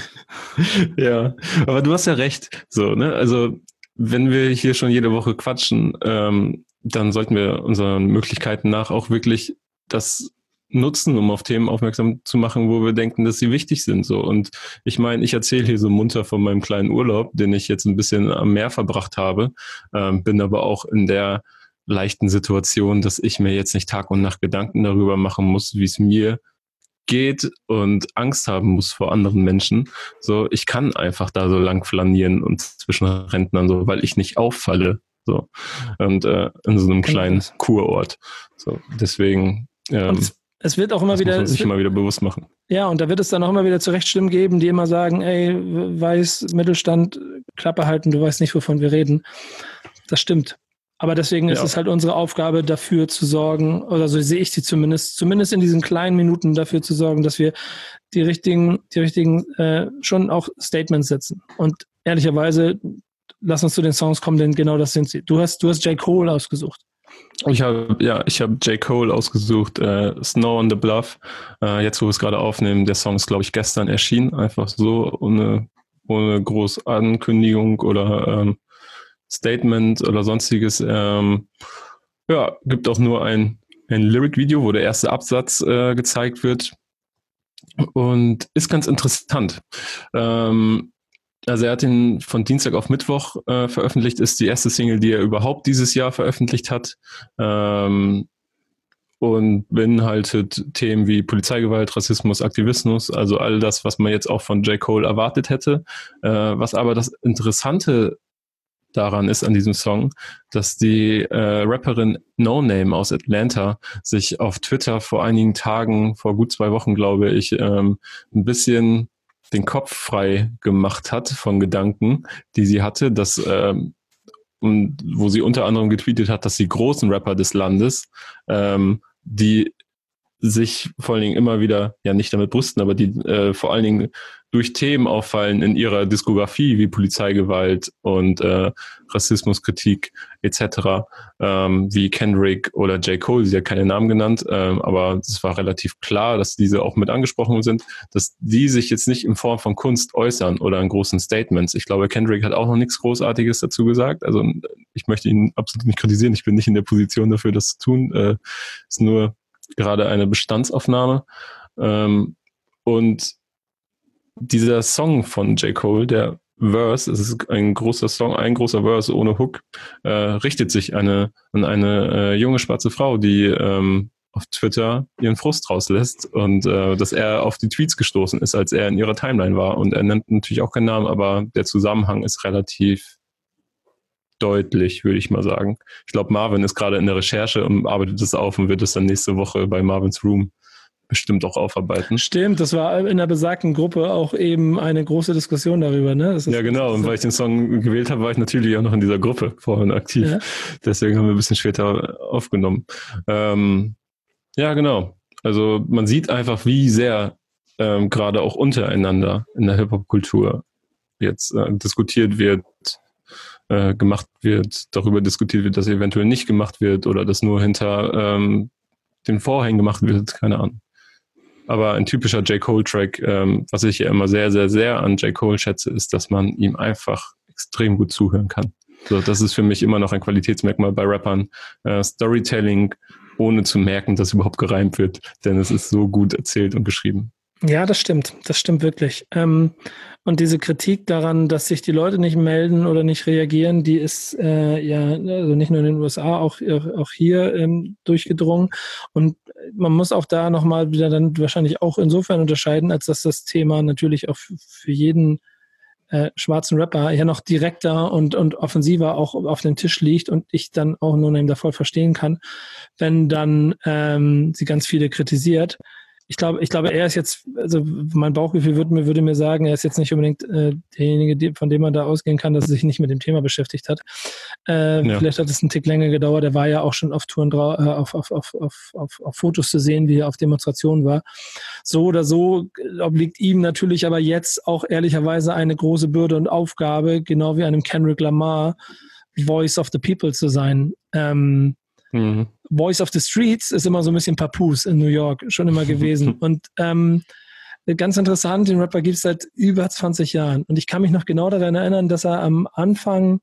Ja, aber du hast ja recht. So, ne? Also wenn wir hier schon jede Woche quatschen, ähm, dann sollten wir unseren Möglichkeiten nach auch wirklich das nutzen, um auf Themen aufmerksam zu machen, wo wir denken, dass sie wichtig sind. So. Und ich meine, ich erzähle hier so munter von meinem kleinen Urlaub, den ich jetzt ein bisschen am Meer verbracht habe, ähm, bin aber auch in der leichten Situation, dass ich mir jetzt nicht Tag und Nacht Gedanken darüber machen muss, wie es mir geht und Angst haben muss vor anderen Menschen. So, ich kann einfach da so lang flanieren und zwischen Rentnern so, weil ich nicht auffalle. So. Und äh, in so einem kleinen Kurort. So, deswegen ähm, und es wird auch immer das wieder, muss man sich wird, immer wieder bewusst machen. Ja, und da wird es dann auch immer wieder zurecht Stimmen geben, die immer sagen, ey, weiß, Mittelstand, Klappe halten, du weißt nicht, wovon wir reden. Das stimmt. Aber deswegen ja. ist es halt unsere Aufgabe, dafür zu sorgen, oder so sehe ich sie zumindest, zumindest in diesen kleinen Minuten dafür zu sorgen, dass wir die richtigen, die richtigen, äh, schon auch Statements setzen. Und ehrlicherweise, lass uns zu den Songs kommen, denn genau das sind sie. Du hast, du hast J. Cole ausgesucht. Ich habe ja, ich habe J. Cole ausgesucht, äh, Snow on the Bluff. Äh, jetzt, wo wir es gerade aufnehmen, der Song ist, glaube ich, gestern erschienen, einfach so ohne ohne groß Ankündigung oder ähm, Statement oder sonstiges. Ähm, ja, gibt auch nur ein ein Lyric-Video, wo der erste Absatz äh, gezeigt wird und ist ganz interessant. Ähm, Also er hat ihn von Dienstag auf Mittwoch äh, veröffentlicht, ist die erste Single, die er überhaupt dieses Jahr veröffentlicht hat, ähm, und beinhaltet Themen wie Polizeigewalt, Rassismus, Aktivismus, also all das, was man jetzt auch von J. Cole erwartet hätte. Äh, was aber das Interessante daran ist an diesem Song, dass die äh, Rapperin No Name aus Atlanta sich auf Twitter vor einigen Tagen, vor gut zwei Wochen glaube ich, ähm, ein bisschen den Kopf frei gemacht hat von Gedanken, die sie hatte, dass ähm, und wo sie unter anderem getweetet hat, dass die großen Rapper des Landes, ähm, die sich vor allen Dingen immer wieder, ja nicht damit brüsten, aber die äh, vor allen Dingen durch Themen auffallen in ihrer Diskografie wie Polizeigewalt und äh, Rassismuskritik et cetera, ähm, wie Kendrick oder J. Cole, sie hat keine Namen genannt, ähm, aber es war relativ klar, dass diese auch mit angesprochen sind, dass die sich jetzt nicht in Form von Kunst äußern oder in großen Statements. Ich glaube, Kendrick hat auch noch nichts Großartiges dazu gesagt, also ich möchte ihn absolut nicht kritisieren, ich bin nicht in der Position dafür, das zu tun, äh, ist nur gerade eine Bestandsaufnahme. Ähm, und dieser Song von J. Cole, der Verse, es ist ein großer Song, ein großer Verse ohne Hook, äh, richtet sich eine, an eine äh, junge schwarze Frau, die ähm, auf Twitter ihren Frust rauslässt und äh, dass er auf die Tweets gestoßen ist, als er in ihrer Timeline war. Und er nennt natürlich auch keinen Namen, aber der Zusammenhang ist relativ deutlich, würde ich mal sagen. Ich glaube, Marvin ist gerade in der Recherche und arbeitet es auf und wird es dann nächste Woche bei Marvins Room bestimmt auch aufarbeiten. Stimmt, das war in der besagten Gruppe auch eben eine große Diskussion darüber. Ne? Das ist, ja, genau. Und weil ich den Song gewählt habe, war ich natürlich auch noch in dieser Gruppe vorhin aktiv. Ja. Deswegen haben wir ein bisschen später aufgenommen. Ähm, ja, genau. Also man sieht einfach, wie sehr ähm, gerade auch untereinander in der Hip-Hop-Kultur jetzt äh, diskutiert wird, äh, gemacht wird, darüber diskutiert wird, dass eventuell nicht gemacht wird oder dass nur hinter ähm, den Vorhängen gemacht wird, keine Ahnung. Aber ein typischer J. Cole-Track, ähm, was ich ja immer sehr, sehr, sehr an J. Cole schätze, ist, dass man ihm einfach extrem gut zuhören kann. So, das ist für mich immer noch ein Qualitätsmerkmal bei Rappern. Äh, Storytelling, ohne zu merken, dass überhaupt gereimt wird, denn es ist so gut erzählt und geschrieben. Ja, das stimmt. Das stimmt wirklich. Ähm, und diese Kritik daran, dass sich die Leute nicht melden oder nicht reagieren, die ist äh, ja also nicht nur in den U S A, auch, auch hier ähm, durchgedrungen. Und man muss auch da nochmal wieder dann wahrscheinlich auch insofern unterscheiden, als dass das Thema natürlich auch für jeden äh, schwarzen Rapper ja noch direkter und, und offensiver auch auf dem Tisch liegt und ich dann auch nur eben da voll verstehen kann, wenn dann ähm, sie ganz viele kritisiert. Ich glaube, ich glaube, er ist jetzt, also mein Bauchgefühl würde mir, würde mir sagen, er ist jetzt nicht unbedingt äh, derjenige, die, von dem man da ausgehen kann, dass er sich nicht mit dem Thema beschäftigt hat. Äh, ja. Vielleicht hat es einen Tick länger gedauert. Er war ja auch schon auf Touren, äh, auf, auf, auf, auf, auf, auf Fotos zu sehen, wie er auf Demonstrationen war. So oder so obliegt ihm natürlich aber jetzt auch ehrlicherweise eine große Bürde und Aufgabe, genau wie einem Kendrick Lamar, Voice of the People zu sein. Ähm, Mhm. Voice of the Streets ist immer so ein bisschen Papoose in New York, schon immer gewesen. Und ähm, ganz interessant, den Rapper gibt es seit über zwanzig Jahren. Und ich kann mich noch genau daran erinnern, dass er am Anfang,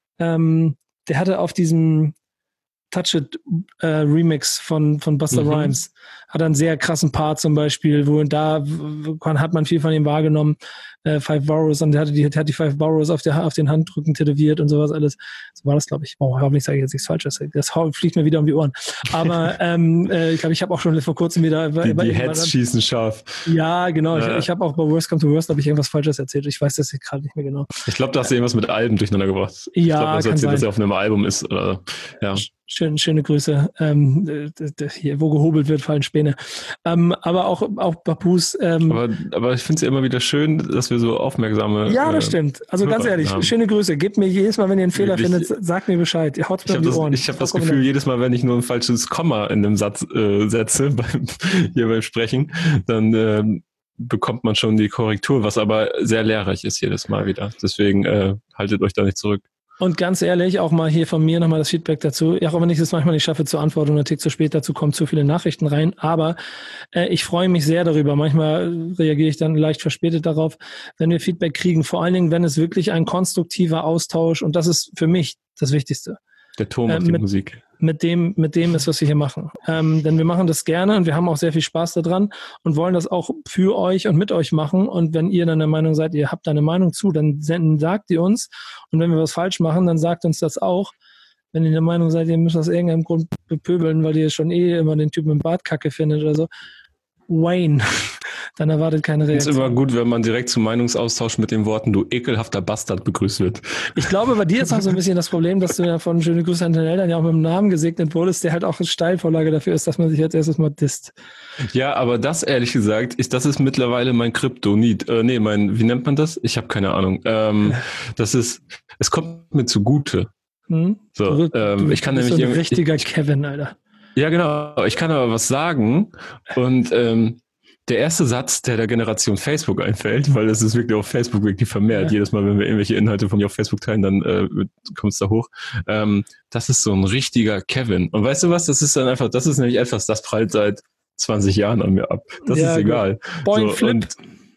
ähm, der hatte auf diesem Touch It äh, Remix von, von Busta mhm. Rhymes, hat einen sehr krassen Part zum Beispiel, wo da hat man viel von ihm wahrgenommen, äh, Five Boroughs, und der hatte die, der hat die Five Boroughs auf, der, auf den Handrücken tätowiert und sowas alles. So war das, glaube ich. Oh, hoffentlich sage ich jetzt nichts Falsches. Das fliegt mir wieder um die Ohren. Aber ähm, äh, ich glaube, ich habe auch schon vor kurzem wieder... Die, über, die Heads schießen scharf. Ja, genau. Ja. Ich, ich habe auch bei Worst Come to Worst habe ich irgendwas Falsches erzählt. Ich weiß das gerade nicht mehr genau. Ich glaube, da hast du irgendwas mit Alben durcheinander gebracht. Ja, ich glaube, du hast erzählt, sein. dass er auf einem Album ist. Oder, ja. Schön, schöne Grüße. Ähm, hier, wo gehobelt wird, fallen Späne. Ähm, aber auch, auch Papoose. Ähm, aber, aber ich finde es ja immer wieder schön, dass wir so aufmerksame... Ja, das äh, stimmt. Also ganz ehrlich, haben. Schöne Grüße. Gebt mir jedes Mal, wenn ihr einen Fehler Wirklich, findet, sagt mir Bescheid. Ihr haut mir um die Ohren. Ich habe das Gefühl, mit. jedes Mal, wenn ich nur ein falsches Komma in einem Satz äh, setze, beim, hier beim Sprechen, dann äh, bekommt man schon die Korrektur, was aber sehr lehrreich ist jedes Mal wieder. Deswegen äh, haltet euch da nicht zurück. Und ganz ehrlich, auch mal hier von mir nochmal das Feedback dazu. Ja, auch wenn ich es manchmal nicht schaffe zu antworten und ein Tick zu spät, dazu kommen zu viele Nachrichten rein. Aber äh, ich freue mich sehr darüber. Manchmal reagiere ich dann leicht verspätet darauf, wenn wir Feedback kriegen. Vor allen Dingen, wenn es wirklich ein konstruktiver Austausch, und das ist für mich das Wichtigste. Der Ton macht äh, die mit, Musik. Mit dem, mit dem ist, was wir hier machen. Ähm, denn wir machen das gerne und wir haben auch sehr viel Spaß daran und wollen das auch für euch und mit euch machen. Und wenn ihr dann der Meinung seid, ihr habt da eine Meinung zu, dann senden, sagt ihr uns. Und wenn wir was falsch machen, dann sagt uns das auch. Wenn ihr der Meinung seid, ihr müsst aus irgendeinem Grund bepöbeln, weil ihr schon eh immer den Typen im Bart kacke findet oder so. Wayne, dann erwartet keine Reaktion. Es ist immer gut, wenn man direkt zum Meinungsaustausch mit den Worten "du ekelhafter Bastard" begrüßt wird. Ich glaube, bei dir ist auch so ein bisschen das Problem, dass du ja von schöne Grüße an den Eltern ja auch mit dem Namen gesegnet wurdest, der halt auch eine Steilvorlage dafür ist, dass man sich jetzt erstes mal disst. Ja, aber das, ehrlich gesagt, ist, das ist mittlerweile mein Kryptonit. Äh, nee, mein, wie nennt man das? Ich habe keine Ahnung. Ähm, das ist, es kommt mir zugute. Hm? So, du, ähm, du, ich kann du bist nämlich so ein richtiger ich, Kevin, Alter. Ja, genau. Ich kann aber was sagen und ähm, der erste Satz, der der Generation Facebook einfällt, weil das ist wirklich auf Facebook wirklich vermehrt. Ja. Jedes Mal, wenn wir irgendwelche Inhalte von mir auf Facebook teilen, dann äh, kommt es da hoch. Ähm, das ist so ein richtiger Kevin. Und weißt du was? Das ist dann einfach, das ist nämlich etwas, das prallt seit zwanzig Jahren an mir ab. Das ja, ist egal. Boing, so, Flip. Und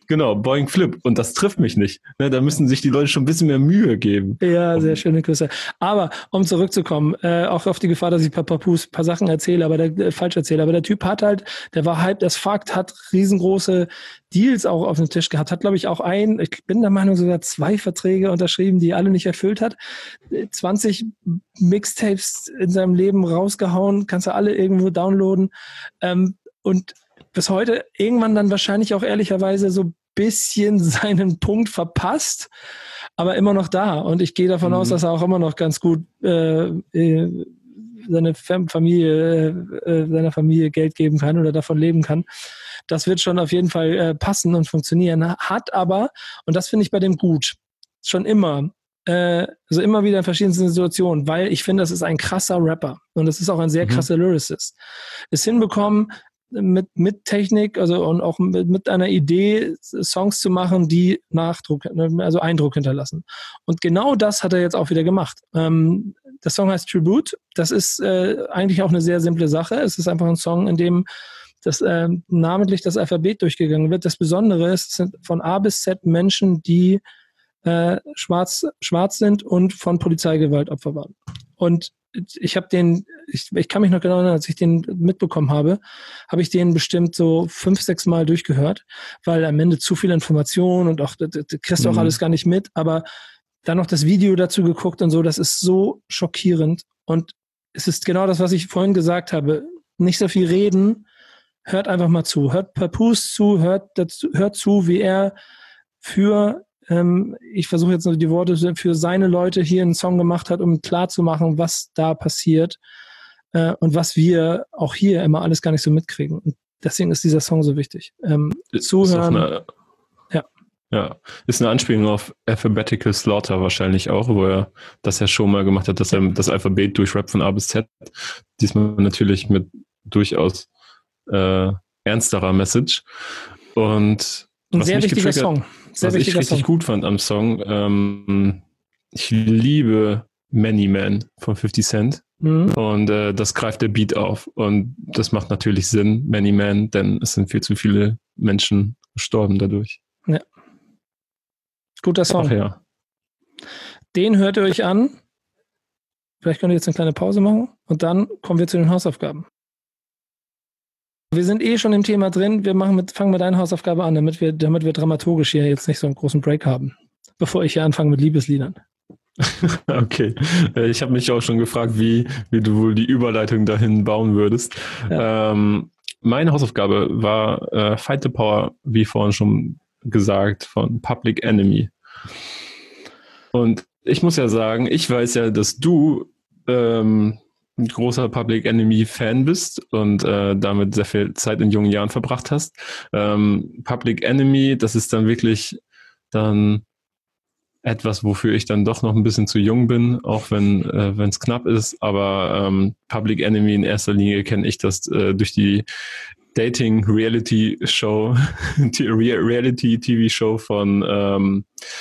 Genau, Boing Flip. Und das trifft mich nicht. Ne, da müssen sich die Leute schon ein bisschen mehr Mühe geben. Ja, sehr schöne Grüße. Aber um zurückzukommen, äh, auch auf die Gefahr, dass ich ein paar, paar, paar Sachen erzähle, aber der, äh, falsch erzähle, aber der Typ hat halt, der war halt das Fakt, hat riesengroße Deals auch auf dem Tisch gehabt, hat, glaube ich, auch ein, ich bin der Meinung, sogar zwei Verträge unterschrieben, die er alle nicht erfüllt hat. zwanzig Mixtapes in seinem Leben rausgehauen, kannst du alle irgendwo downloaden. Ähm, und bis heute irgendwann dann wahrscheinlich auch ehrlicherweise so ein bisschen seinen Punkt verpasst, aber immer noch da. Und ich gehe davon mhm. aus, dass er auch immer noch ganz gut äh, äh, seine Familie, äh, seiner Familie Geld geben kann oder davon leben kann. Das wird schon auf jeden Fall äh, passen und funktionieren. Hat aber, und das finde ich bei dem gut, schon immer, äh, also immer wieder in verschiedensten Situationen, weil ich finde, das ist ein krasser Rapper und das ist auch ein sehr krasser mhm. Lyricist. Ist hinbekommen, mit, mit Technik, also und auch mit, mit einer Idee, Songs zu machen, die Nachdruck, also Eindruck hinterlassen. Und genau das hat er jetzt auch wieder gemacht. Ähm, der Song heißt Tribute. Das ist äh, eigentlich auch eine sehr simple Sache. Es ist einfach ein Song, in dem das äh, namentlich das Alphabet durchgegangen wird. Das Besondere ist, es sind von A bis Z Menschen, die äh, schwarz, schwarz sind und von Polizeigewalt Opfer waren. Und ich habe den, ich, ich kann mich noch genau erinnern, als ich den mitbekommen habe, habe ich den bestimmt so fünf, sechs Mal durchgehört, weil am Ende zu viel Information und auch, du kriegst du auch mhm. alles gar nicht mit, aber dann noch das Video dazu geguckt und so, das ist so schockierend und es ist genau das, was ich vorhin gesagt habe, nicht so viel reden, hört einfach mal zu, hört Papoose zu, hört, dazu, hört zu, wie er für Ähm, ich versuche jetzt nur die Worte für seine Leute hier einen Song gemacht hat, um klarzumachen, was da passiert äh, und was wir auch hier immer alles gar nicht so mitkriegen. Und deswegen ist dieser Song so wichtig. Ähm, ist zuhören. Eine, ja. ja, ist eine Anspielung auf Alphabetical Slaughter wahrscheinlich auch, wo er das ja schon mal gemacht hat, dass er das Alphabet durchrappt von A bis Z. Diesmal natürlich mit durchaus äh, ernsterer Message. Und ein sehr wichtiger Song. Sehr was ich richtig Song. gut fand am Song, ähm, ich liebe Many Men von fifty Cent mhm. und äh, das greift der Beat auf und das macht natürlich Sinn, Many Men, denn es sind viel zu viele Menschen gestorben dadurch. Ja. Guter Song. Ach ja. Den hört ihr euch an. Vielleicht könnt ihr jetzt eine kleine Pause machen und dann kommen wir zu den Hausaufgaben. Wir sind eh schon im Thema drin. Wir machen mit, fangen mit deiner Hausaufgabe an, damit wir, damit wir dramaturgisch hier jetzt nicht so einen großen Break haben, bevor ich hier anfange mit Liebesliedern. Okay. Ich habe mich auch schon gefragt, wie, wie du wohl die Überleitung dahin bauen würdest. Ja. Ähm, meine Hausaufgabe war äh, Fight the Power, wie vorhin schon gesagt, von Public Enemy. Und ich muss ja sagen, ich weiß ja, dass du ähm, ein großer Public Enemy Fan bist und äh, damit sehr viel Zeit in jungen Jahren verbracht hast. Ähm, Public Enemy, das ist dann wirklich dann etwas, wofür ich dann doch noch ein bisschen zu jung bin, auch wenn äh, wenn es knapp ist. Aber ähm, Public Enemy in erster Linie kenne ich das äh, durch die Dating-Reality-Show, die Reality-T V-Show von, ähm,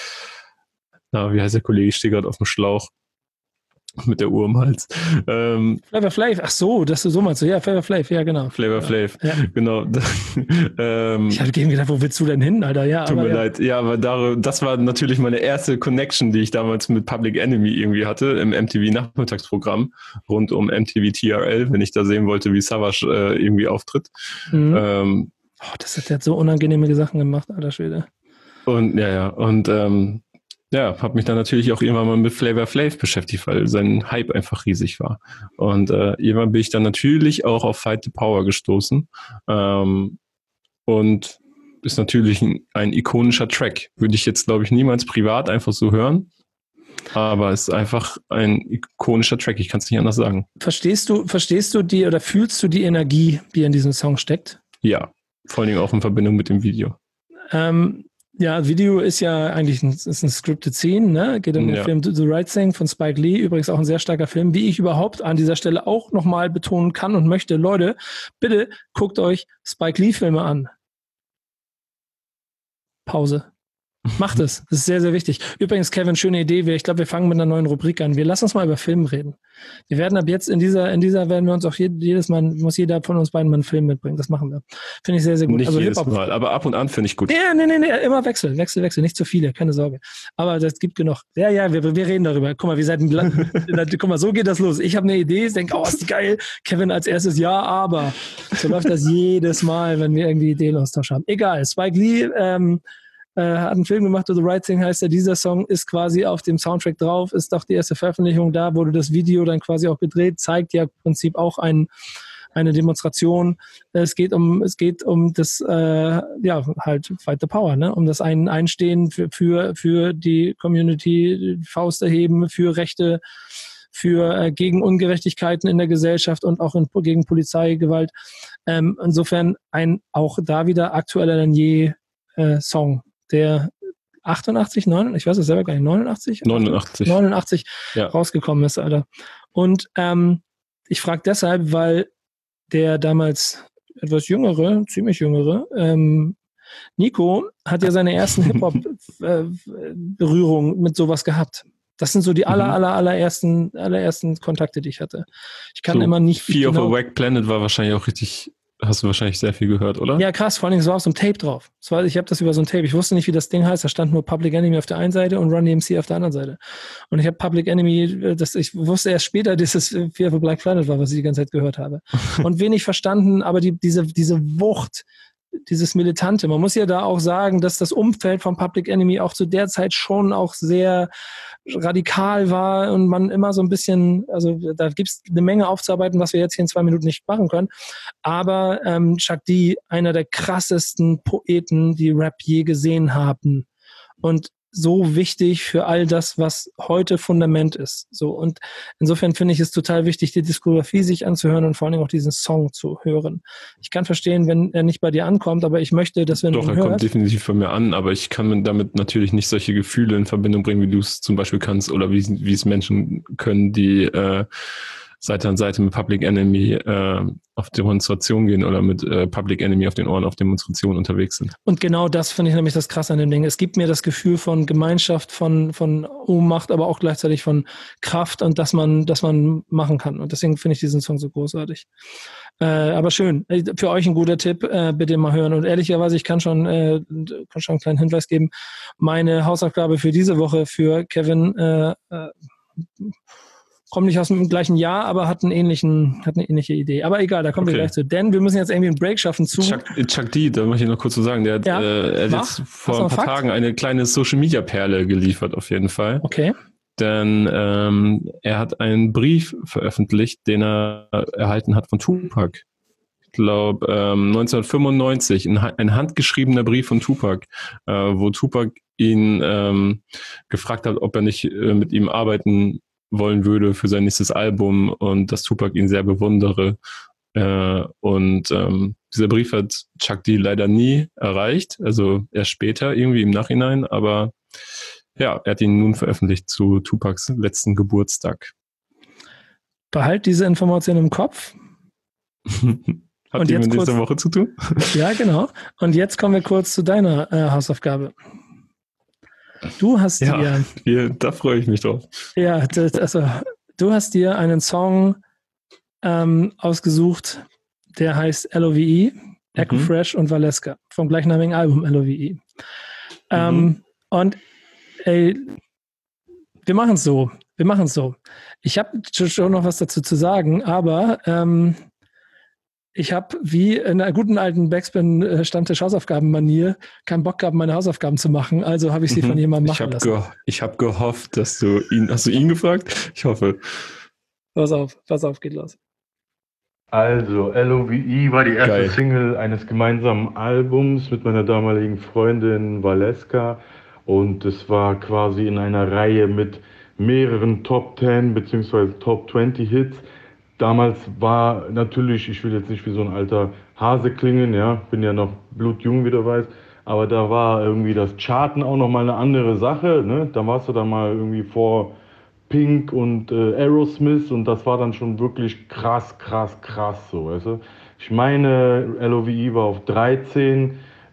na, wie heißt der Kollege? Ich stehe gerade auf dem Schlauch. Mit der Uhr im Hals. Ähm, Flavor Flav, ach so, das du so meinst du, ja, Flavor Flav, ja, genau. Flavor Flav, ja. Genau. ähm, ich hatte eben gedacht, wo willst du denn hin, Alter? Ja, tut aber, mir ja. leid, ja, aber dar- das war natürlich meine erste Connection, die ich damals mit Public Enemy irgendwie hatte, im M T V-Nachmittagsprogramm, rund um M T V T R L, wenn ich da sehen wollte, wie Savage äh, irgendwie auftritt. Mhm. Ähm, oh, das hat, der hat so unangenehme Sachen gemacht, alter Schwede. Und, ja, ja, und, ähm, ja, habe mich dann natürlich auch irgendwann mal mit Flavor Flav beschäftigt, weil sein Hype einfach riesig war. Und äh, irgendwann bin ich dann natürlich auch auf Fight the Power gestoßen. Ähm, und ist natürlich ein, ein ikonischer Track. Würde ich jetzt, glaube ich, niemals privat einfach so hören. Aber es ist einfach ein ikonischer Track. Ich kann es nicht anders sagen. Verstehst du, verstehst du die oder fühlst du die Energie, die in diesem Song steckt? Ja, vor allen Dingen auch in Verbindung mit dem Video. Ähm, Ja, Video ist ja eigentlich ein, ist ein Scripted Scene, ne? Geht um den ja. Film The Right Thing von Spike Lee. Übrigens auch ein sehr starker Film, wie ich überhaupt an dieser Stelle auch nochmal betonen kann und möchte. Leute, bitte guckt euch Spike Lee Filme an. Pause. Macht es. Das ist sehr, sehr wichtig. Übrigens, Kevin, schöne Idee. Ich glaube, wir fangen mit einer neuen Rubrik an. Wir lassen uns mal über Film reden. Wir werden ab jetzt in dieser, in dieser werden wir uns auch jedes Mal, muss jeder von uns beiden mal einen Film mitbringen. Das machen wir. Finde ich sehr, sehr gut. Nicht also jedes Hip-Hop. Mal, aber ab und an finde ich gut. Ja, nee, nee, nee, immer Wechsel, Wechsel, Wechsel. Nicht zu viele, keine Sorge. Aber das gibt genug. Ja, ja, wir, wir reden darüber. Guck mal, wir seid ein Blatt. Guck mal, so geht das los. Ich habe eine Idee, denke, oh, ist die geil. Kevin als erstes, ja, aber. So läuft das jedes Mal, wenn wir irgendwie Ideenaustausch haben. Egal. Spike Lee, ähm, Äh, hat einen Film gemacht, The Right Thing heißt er. Dieser Song ist quasi auf dem Soundtrack drauf, ist doch die erste Veröffentlichung. Da wurde das Video dann quasi auch gedreht, zeigt ja im Prinzip auch ein, eine Demonstration. Es geht um, es geht um das, äh, ja, halt Fight the Power, ne? Um das ein Einstehen für, für, für die Community, Faust erheben, für Rechte, für äh, gegen Ungerechtigkeiten in der Gesellschaft und auch in, gegen Polizeigewalt. Ähm, insofern ein auch da wieder aktueller denn je äh, Song. Der achtundachtzig, neunundachtzig, ich weiß es selber gar nicht, neunundachtzig? neunundachtzig. neunundachtzig ja. rausgekommen ist, Alter. Und ähm, ich frage deshalb, weil der damals etwas jüngere, ziemlich jüngere, ähm, Nico hat ja seine ersten Hip-Hop-Berührungen mit sowas gehabt. Das sind so die aller, aller, allerersten, allerersten Kontakte, die ich hatte. Ich kann so immer nicht... Fear genau of a Wack Planet war wahrscheinlich auch richtig... Hast du wahrscheinlich sehr viel gehört, oder? Ja, krass. Vor allem, es war auf so einem Tape drauf. Das war, ich habe das über so ein Tape. Ich wusste nicht, wie das Ding heißt. Da stand nur Public Enemy auf der einen Seite und Run D M C auf der anderen Seite. Und ich habe Public Enemy, das, ich wusste erst später, dass es Fear of a Black Planet war, was ich die ganze Zeit gehört habe. Und wenig verstanden, aber die, diese, diese Wucht, dieses Militante. Man muss ja da auch sagen, dass das Umfeld von Public Enemy auch zu der Zeit schon auch sehr radikal war und man immer so ein bisschen, also da gibt es eine Menge aufzuarbeiten, was wir jetzt hier in zwei Minuten nicht machen können. Aber ähm, Chuck D, einer der krassesten Poeten, die Rap je gesehen haben. Und so wichtig für all das, was heute Fundament ist. So, und insofern finde ich es total wichtig, die Diskografie sich anzuhören und vor allem auch diesen Song zu hören. Ich kann verstehen, wenn er nicht bei dir ankommt, aber ich möchte, dass wenn Doch, du ihn er hört, kommt definitiv bei mir an, aber ich kann damit natürlich nicht solche Gefühle in Verbindung bringen, wie du es zum Beispiel kannst oder wie, wie es Menschen können, die äh, Seite an Seite mit Public Enemy äh, auf Demonstrationen gehen oder mit äh, Public Enemy auf den Ohren auf Demonstrationen unterwegs sind. Und genau das finde ich nämlich das Krasse an dem Ding. Es gibt mir das Gefühl von Gemeinschaft, von, von Ohnmacht, aber auch gleichzeitig von Kraft und dass man, dass man machen kann. Und deswegen finde ich diesen Song so großartig. Äh, aber schön. Für euch ein guter Tipp. Äh, bitte mal hören. Und ehrlicherweise, ich kann schon, äh, kann schon einen kleinen Hinweis geben. Meine Hausaufgabe für diese Woche für Kevin, äh, äh, kommt nicht aus dem gleichen Jahr, aber hat, einen ähnlichen, hat eine ähnliche Idee. Aber egal, da kommen okay. wir gleich zu. Denn wir müssen jetzt irgendwie einen Break schaffen zu... Chuck, Chuck D, da möchte ich noch kurz so sagen, der hat, ja, äh, er hat jetzt vor ein paar Fakt? Tagen eine kleine Social-Media-Perle geliefert, auf jeden Fall. Okay. Denn ähm, er hat einen Brief veröffentlicht, den er erhalten hat von Tupac. Ich glaube, ähm, neunzehnhundertfünfundneunzig, ein, ein handgeschriebener Brief von Tupac, äh, wo Tupac ihn ähm, gefragt hat, ob er nicht äh, mit ihm arbeiten wollen würde für sein nächstes Album und dass Tupac ihn sehr bewundere. Äh, und ähm, dieser Brief hat Chuck D leider nie erreicht, also erst später, irgendwie im Nachhinein, aber ja, er hat ihn nun veröffentlicht zu Tupacs letzten Geburtstag. Behalt diese Information im Kopf. Hat und die mit nächster Woche zu tun? Ja, genau. Und jetzt kommen wir kurz zu deiner äh, Hausaufgabe. Du hast ja, dir... Ja, da freue ich mich drauf. Ja, das, also du hast dir einen Song ähm, ausgesucht, der heißt L O V E, Echo mhm. Fresh und Valeska, vom gleichnamigen Album L O V E. Ähm, mhm. Und ey, wir machen es so. Wir machen es so. Ich habe schon noch was dazu zu sagen, aber ähm, ich habe wie in einer guten alten Backspin-Stammtisch-Hausaufgaben-Manier keinen Bock gehabt, meine Hausaufgaben zu machen, also habe ich sie mhm. von jemandem machen ich lassen. Ge- ich habe gehofft, dass du ihn, hast du ihn gefragt? Ich hoffe. Pass auf, pass auf, geht los. Also, L O V E war die erste Geil. Single eines gemeinsamen Albums mit meiner damaligen Freundin Valeska und es war quasi in einer Reihe mit mehreren Top zehn bzw. Top zwanzig Hits. Damals war natürlich, ich will jetzt nicht wie so ein alter Hase klingen, ja, bin ja noch blutjung, wie du weißt, aber da war irgendwie das Charten auch nochmal eine andere Sache, ne? Da warst du dann mal irgendwie vor Pink und äh, Aerosmith und das war dann schon wirklich krass, krass, krass so, weißt du. Ich meine, L O V E war auf dreizehn,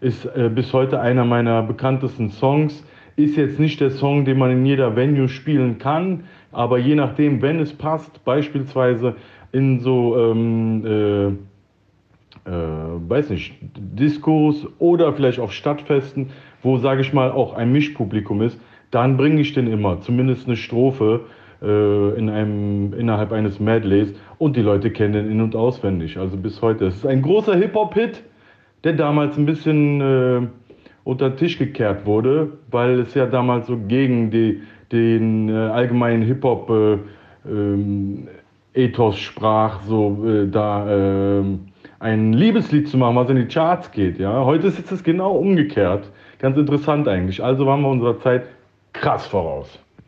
ist äh, bis heute einer meiner bekanntesten Songs. Ist jetzt nicht der Song, den man in jeder Venue spielen kann, aber je nachdem, wenn es passt, beispielsweise in so, ähm, äh, äh, weiß nicht, Diskos oder vielleicht auf Stadtfesten, wo, sage ich mal, auch ein Mischpublikum ist, dann bringe ich den immer, zumindest eine Strophe äh, in einem, innerhalb eines Medleys und die Leute kennen den in- und auswendig, also bis heute. Es ist ein großer Hip-Hop-Hit, der damals ein bisschen äh, unter den Tisch gekehrt wurde, weil es ja damals so gegen die, den äh, allgemeinen Hip-Hop äh, ähm, Ethos sprach, so äh, da äh, ein Liebeslied zu machen, was in die Charts geht. Ja? Heute ist es genau umgekehrt. Ganz interessant eigentlich. Also waren wir unserer Zeit krass voraus.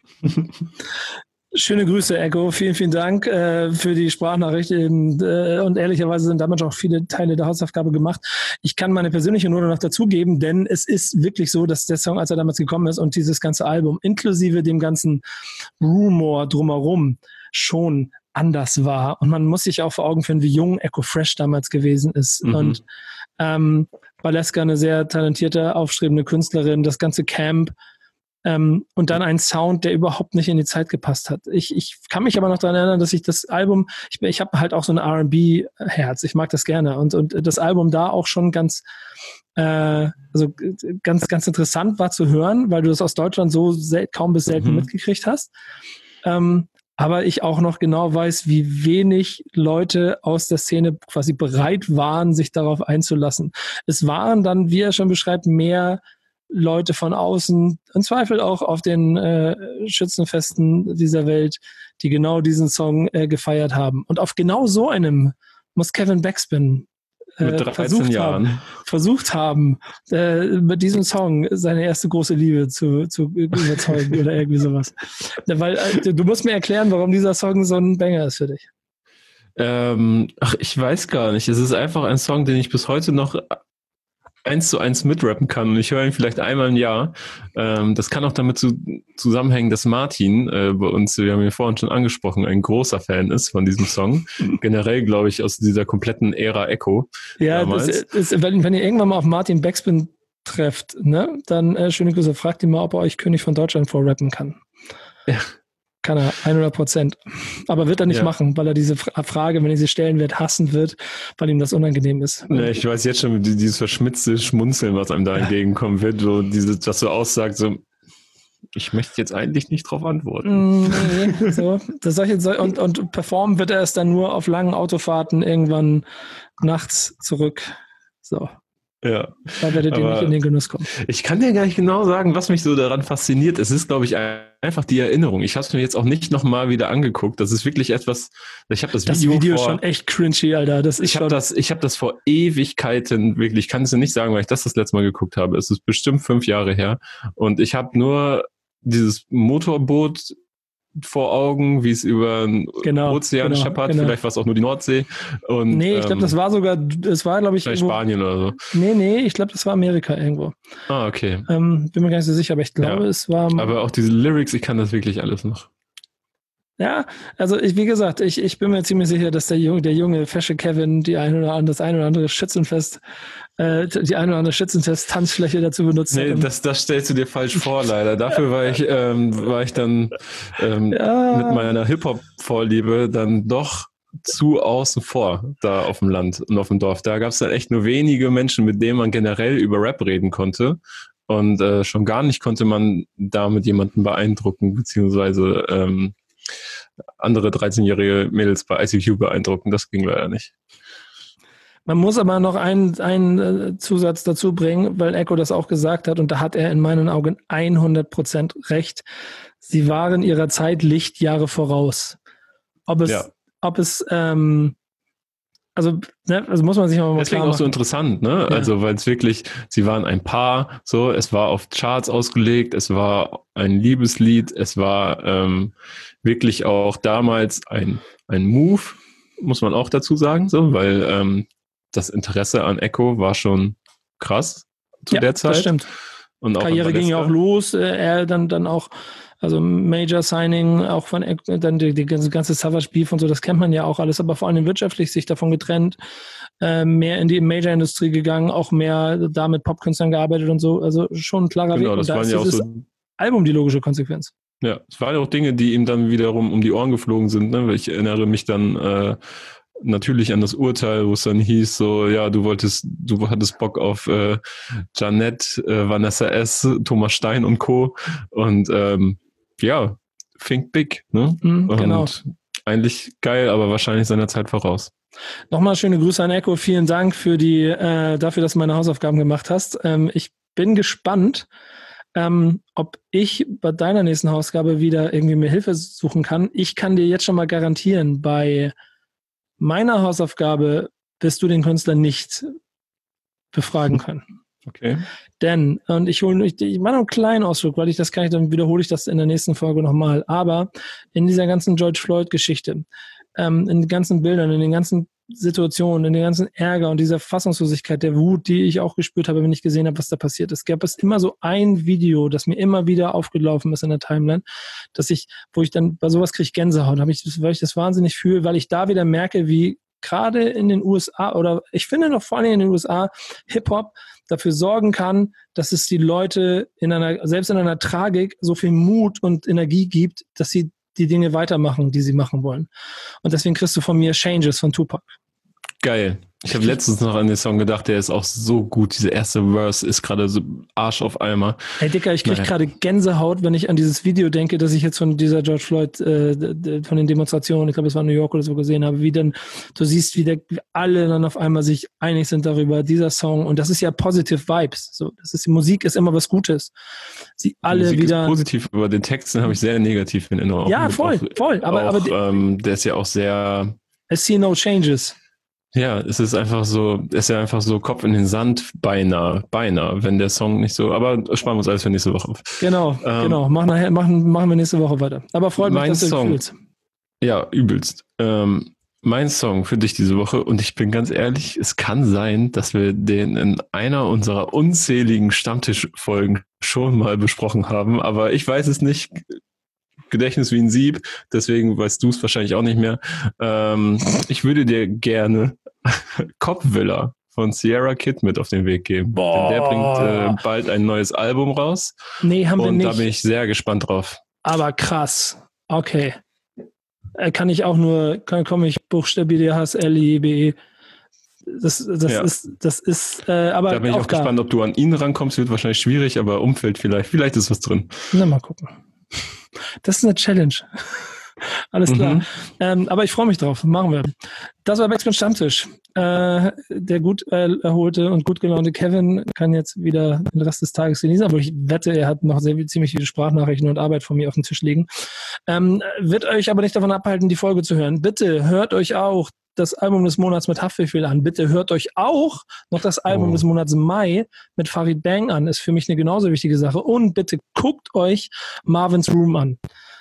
Schöne Grüße, Echo. Vielen, vielen Dank äh, für die Sprachnachricht. Ähm, äh, und ehrlicherweise sind damit auch viele Teile der Hausaufgabe gemacht. Ich kann meine persönliche Note noch dazugeben, denn es ist wirklich so, dass der Song, als er damals gekommen ist und dieses ganze Album inklusive dem ganzen Rumor drumherum schon anders war. Und man muss sich auch vor Augen führen, wie jung Echo Fresh damals gewesen ist. Mhm. Und ähm, Valeska, eine sehr talentierte, aufstrebende Künstlerin, das ganze Camp, Ähm, und dann ein Sound, der überhaupt nicht in die Zeit gepasst hat. Ich, ich kann mich aber noch daran erinnern, dass ich das Album, ich, ich habe halt auch so ein R and B-Herz, ich mag das gerne. Und, und das Album da auch schon ganz, äh, also ganz, ganz interessant war zu hören, weil du das aus Deutschland so sel- kaum bis selten mhm. mitgekriegt hast. Ähm, aber ich auch noch genau weiß, wie wenig Leute aus der Szene quasi bereit waren, sich darauf einzulassen. Es waren dann, wie er schon beschreibt, mehr Leute von außen, im Zweifel auch auf den äh, Schützenfesten dieser Welt, die genau diesen Song äh, gefeiert haben. Und auf genau so einem muss Kevin Backspin äh, versucht Jahren. haben, versucht haben, äh, mit diesem Song seine erste große Liebe zu, zu überzeugen oder irgendwie sowas. Weil äh, du musst mir erklären, warum dieser Song so ein Banger ist für dich. Ähm, ach, ich weiß gar nicht. Es ist einfach ein Song, den ich bis heute noch eins zu eins mitrappen kann und ich höre ihn vielleicht einmal im Jahr. Ähm, das kann auch damit zu, zusammenhängen, dass Martin äh, bei uns, wir haben ihn vorhin schon angesprochen, ein großer Fan ist von diesem Song. Generell, glaube ich, aus dieser kompletten Ära Echo. Ja, das ist, wenn, wenn ihr irgendwann mal auf Martin Backspin trefft, ne, dann äh, schöne Grüße, fragt ihn mal, ob er euch König von Deutschland vorrappen kann. Ja. Kann er, hundert Prozent. Aber wird er nicht ja. machen, weil er diese Frage, wenn er sie stellen wird, hassen wird, weil ihm das unangenehm ist. Ja, ich weiß jetzt schon, dieses verschmitzte Schmunzeln, was einem da entgegenkommen wird, wo diese, das so aussagt, so, ich möchte jetzt eigentlich nicht drauf antworten. Nee, so. Das solche, und, und performen wird er es dann nur auf langen Autofahrten irgendwann nachts zurück. So. Ja. Da werdet ihr nicht in den Genuss kommen. Ich kann dir gar nicht genau sagen, was mich so daran fasziniert. Es ist, glaube ich, einfach die Erinnerung. Ich habe es mir jetzt auch nicht nochmal wieder angeguckt. Das ist wirklich etwas, ich habe das Video Das Video vor, schon echt cringy, Alter. Das ist ich habe das, ich habe das vor Ewigkeiten, wirklich, ich kann es dir nicht sagen, weil ich das das letzte Mal geguckt habe. Es ist bestimmt fünf Jahre her. Und ich habe nur dieses Motorboot vor Augen, wie es über den genau, Ozean genau, scheppert, genau. Vielleicht war es auch nur die Nordsee. Und, nee, ich glaube, das war sogar, es war, glaube ich, vielleicht irgendwo, Spanien oder so. Nee, nee, ich glaube, das war Amerika irgendwo. Ah, okay. Ähm, bin mir gar nicht so sicher, aber ich glaube, ja. es war... Aber auch diese Lyrics, ich kann das wirklich alles noch. Ja, also ich, wie gesagt, ich, ich bin mir ziemlich sicher, dass der junge, der junge fesche Kevin die ein oder andere, das ein oder andere Schützenfest, äh, die ein oder andere Schützenfest-Tanzfläche dazu benutzt nee, hat. Nee, das, das stellst du dir falsch vor, leider. Dafür war ich, ähm, war ich dann ähm, ja. mit meiner Hip-Hop-Vorliebe dann doch zu außen vor, da auf dem Land und auf dem Dorf. Da gab es dann echt nur wenige Menschen, mit denen man generell über Rap reden konnte. Und äh, schon gar nicht konnte man da mit jemandem beeindrucken, beziehungsweise ähm, andere dreizehnjährige Mädels bei I C Q beeindrucken. Das ging leider nicht. Man muss aber noch einen, einen Zusatz dazu bringen, weil Echo das auch gesagt hat und da hat er in meinen Augen hundert Prozent recht. Sie waren ihrer Zeit Lichtjahre voraus. Ob es, ja. ob es, ähm, also, ne, also muss man sich mal Deswegen klar auch so interessant, ne? Ja. Also, weil es wirklich, sie waren ein Paar, so, es war auf Charts ausgelegt, es war ein Liebeslied, es war ähm, wirklich auch damals ein, ein Move, muss man auch dazu sagen, so, weil ähm, das Interesse an Echo war schon krass zu ja, der Zeit. Das stimmt. Und auch Karriere ging ja auch los, äh, er dann, dann auch Also Major Signing, auch von dann die, die ganze, ganze Savage Beef und so, das kennt man ja auch alles, aber vor allem wirtschaftlich sich davon getrennt, äh, mehr in die Major-Industrie gegangen, auch mehr da mit Popkünstlern gearbeitet und so, also schon ein klarer Genau, Weg. das und da waren ist ja auch dieses so. Album die logische Konsequenz. Ja, es waren ja auch Dinge, die ihm dann wiederum um die Ohren geflogen sind, ne? Weil ich erinnere mich dann äh, natürlich an das Urteil, wo es dann hieß, so, ja, du wolltest, du hattest Bock auf äh, Janette, äh, Vanessa S., Thomas Stein und Co. Und ähm, ja, think big, ne? Mhm, und genau. eigentlich geil, aber wahrscheinlich seiner Zeit voraus. Nochmal schöne Grüße an Echo. Vielen Dank für die, äh, dafür, dass du meine Hausaufgaben gemacht hast. Ähm, ich bin gespannt, ähm, ob ich bei deiner nächsten Hausaufgabe wieder irgendwie mir Hilfe suchen kann. Ich kann dir jetzt schon mal garantieren, bei meiner Hausaufgabe wirst du den Künstler nicht befragen können. Okay. Denn, und ich hole, ich, ich mache noch einen kleinen Ausflug, weil ich das kann ich, dann wiederhole ich das in der nächsten Folge nochmal. Aber in dieser ganzen George Floyd-Geschichte, ähm, in den ganzen Bildern, in den ganzen Situationen, in den ganzen Ärger und dieser Fassungslosigkeit, der Wut, die ich auch gespürt habe, wenn ich gesehen habe, was da passiert ist, gab es immer so ein Video, das mir immer wieder aufgelaufen ist in der Timeline, dass ich, wo ich dann bei sowas kriege ich Gänsehaut, habe ich, weil ich das wahnsinnig fühle, weil ich da wieder merke, wie gerade in den U S A oder ich finde noch vor allem in den U S A Hip-Hop dafür sorgen kann, dass es die Leute in einer, selbst in einer Tragik so viel Mut und Energie gibt, dass sie die Dinge weitermachen, die sie machen wollen. Und deswegen kriegst du von mir Changes von Tupac. Geil. Ich habe letztens noch an den Song gedacht, der ist auch so gut. Diese erste Verse ist gerade so Arsch auf Eimer. Hey Dicker, ich krieg Naja. gerade Gänsehaut, wenn ich an dieses Video denke, das ich jetzt von dieser George Floyd, äh, von den Demonstrationen, ich glaube, es war New York oder so, gesehen habe, wie dann, du siehst, wie der, wie alle dann auf einmal sich einig sind darüber, dieser Song, und das ist ja Positive Vibes. So, das ist, die Musik ist immer was Gutes. Sie alle Die Musik wieder. ist positiv, aber den Texten habe ich sehr negativ in Erinnerung. Ja, Mit voll, auch, voll. Aber, auch, aber ähm, der ist ja auch sehr. I see no changes. Ja, es ist einfach so, es ist ja einfach so Kopf in den Sand, beinahe, beinahe, wenn der Song nicht so, aber sparen wir uns alles für nächste Woche auf. Genau, Ähm, genau. Machen, nachher, machen, machen wir nächste Woche weiter. Aber freut mich, mein dass du Song. fühlst. Ja, übelst. Ähm, mein Song für dich diese Woche, und ich bin ganz ehrlich, es kann sein, dass wir den in einer unserer unzähligen Stammtischfolgen schon mal besprochen haben, aber ich weiß es nicht. Gedächtnis wie ein Sieb, deswegen weißt du es wahrscheinlich auch nicht mehr. Ähm, ich würde dir gerne Kopfvilla von Sierra Kid mit auf den Weg geben. Boah. Denn der bringt äh, bald ein neues Album raus. Nee, haben wir Und nicht. da bin ich sehr gespannt drauf. Aber krass. Okay. Äh, Kann ich auch nur, kann, komme ich buchstabiere H S L I B E. Das, das Ja. ist, das ist, äh, aber Da bin ich auch da. gespannt, ob du an ihn rankommst. Wird wahrscheinlich schwierig, aber Umfeld vielleicht. Vielleicht ist was drin. Na, mal gucken. Das ist eine Challenge. Alles klar. Mhm. Ähm, aber ich freue mich drauf. Machen wir. Das war Backspin Stammtisch. Äh, der gut äh, erholte und gut gelaunte Kevin kann jetzt wieder den Rest des Tages genießen, aber ich wette, er hat noch sehr, ziemlich viele Sprachnachrichten und Arbeit von mir auf dem Tisch liegen. Ähm, wird euch aber nicht davon abhalten, die Folge zu hören. Bitte hört euch auch das Album des Monats mit Haftbefehl an. Bitte hört euch auch noch das Album Oh. des Monats Mai mit Farid Bang an. Ist für mich eine genauso wichtige Sache. Und bitte guckt euch Marvin's Room an.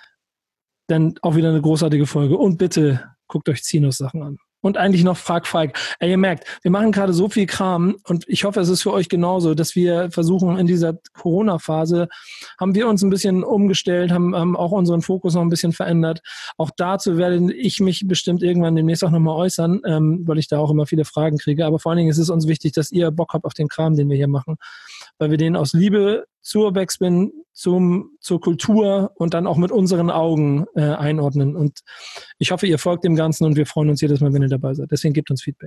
Denn auch wieder eine großartige Folge. Und bitte guckt euch Zinos Sachen an. Und eigentlich noch Frag Falk. Ey, ihr merkt, wir machen gerade so viel Kram und ich hoffe, es ist für euch genauso, dass wir versuchen, in dieser Corona-Phase haben wir uns ein bisschen umgestellt, haben, haben auch unseren Fokus noch ein bisschen verändert. Auch dazu werde ich mich bestimmt irgendwann demnächst auch nochmal äußern, ähm, weil ich da auch immer viele Fragen kriege. Aber vor allen Dingen ist es uns wichtig, dass ihr Bock habt auf den Kram, den wir hier machen, weil wir den aus Liebe zur Backspin, zum, zur Kultur und dann auch mit unseren Augen äh, einordnen. Und ich hoffe, ihr folgt dem Ganzen und wir freuen uns jedes Mal, wenn ihr dabei seid. Deswegen gebt uns Feedback.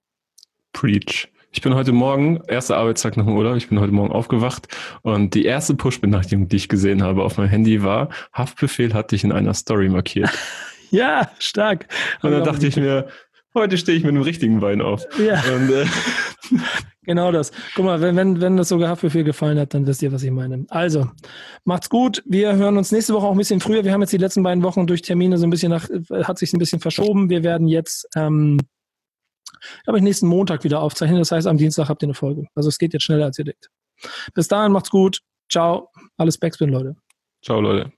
Preach. Ich bin heute Morgen, erster Arbeitstag nach dem Urlaub, ich bin heute Morgen aufgewacht und die erste Push-Benachrichtigung, die ich gesehen habe auf meinem Handy war, Haftbefehl hat dich in einer Story markiert. Ja, stark. Und dann dachte ich mir, heute stehe ich mit dem richtigen Bein auf. Ja. Und, äh, Genau das. Guck mal, wenn, wenn, wenn das sogar Haftbefehl gefallen hat, dann wisst ihr, was ich meine. Also, macht's gut. Wir hören uns nächste Woche auch ein bisschen früher. Wir haben jetzt die letzten beiden Wochen durch Termine so ein bisschen nach, hat sich ein bisschen verschoben. Wir werden jetzt, ähm, glaube ich, nächsten Montag wieder aufzeichnen. Das heißt, am Dienstag habt ihr eine Folge. Also es geht jetzt schneller, als ihr denkt. Bis dahin, macht's gut. Ciao. Alles Backspin, Leute. Ciao, Leute.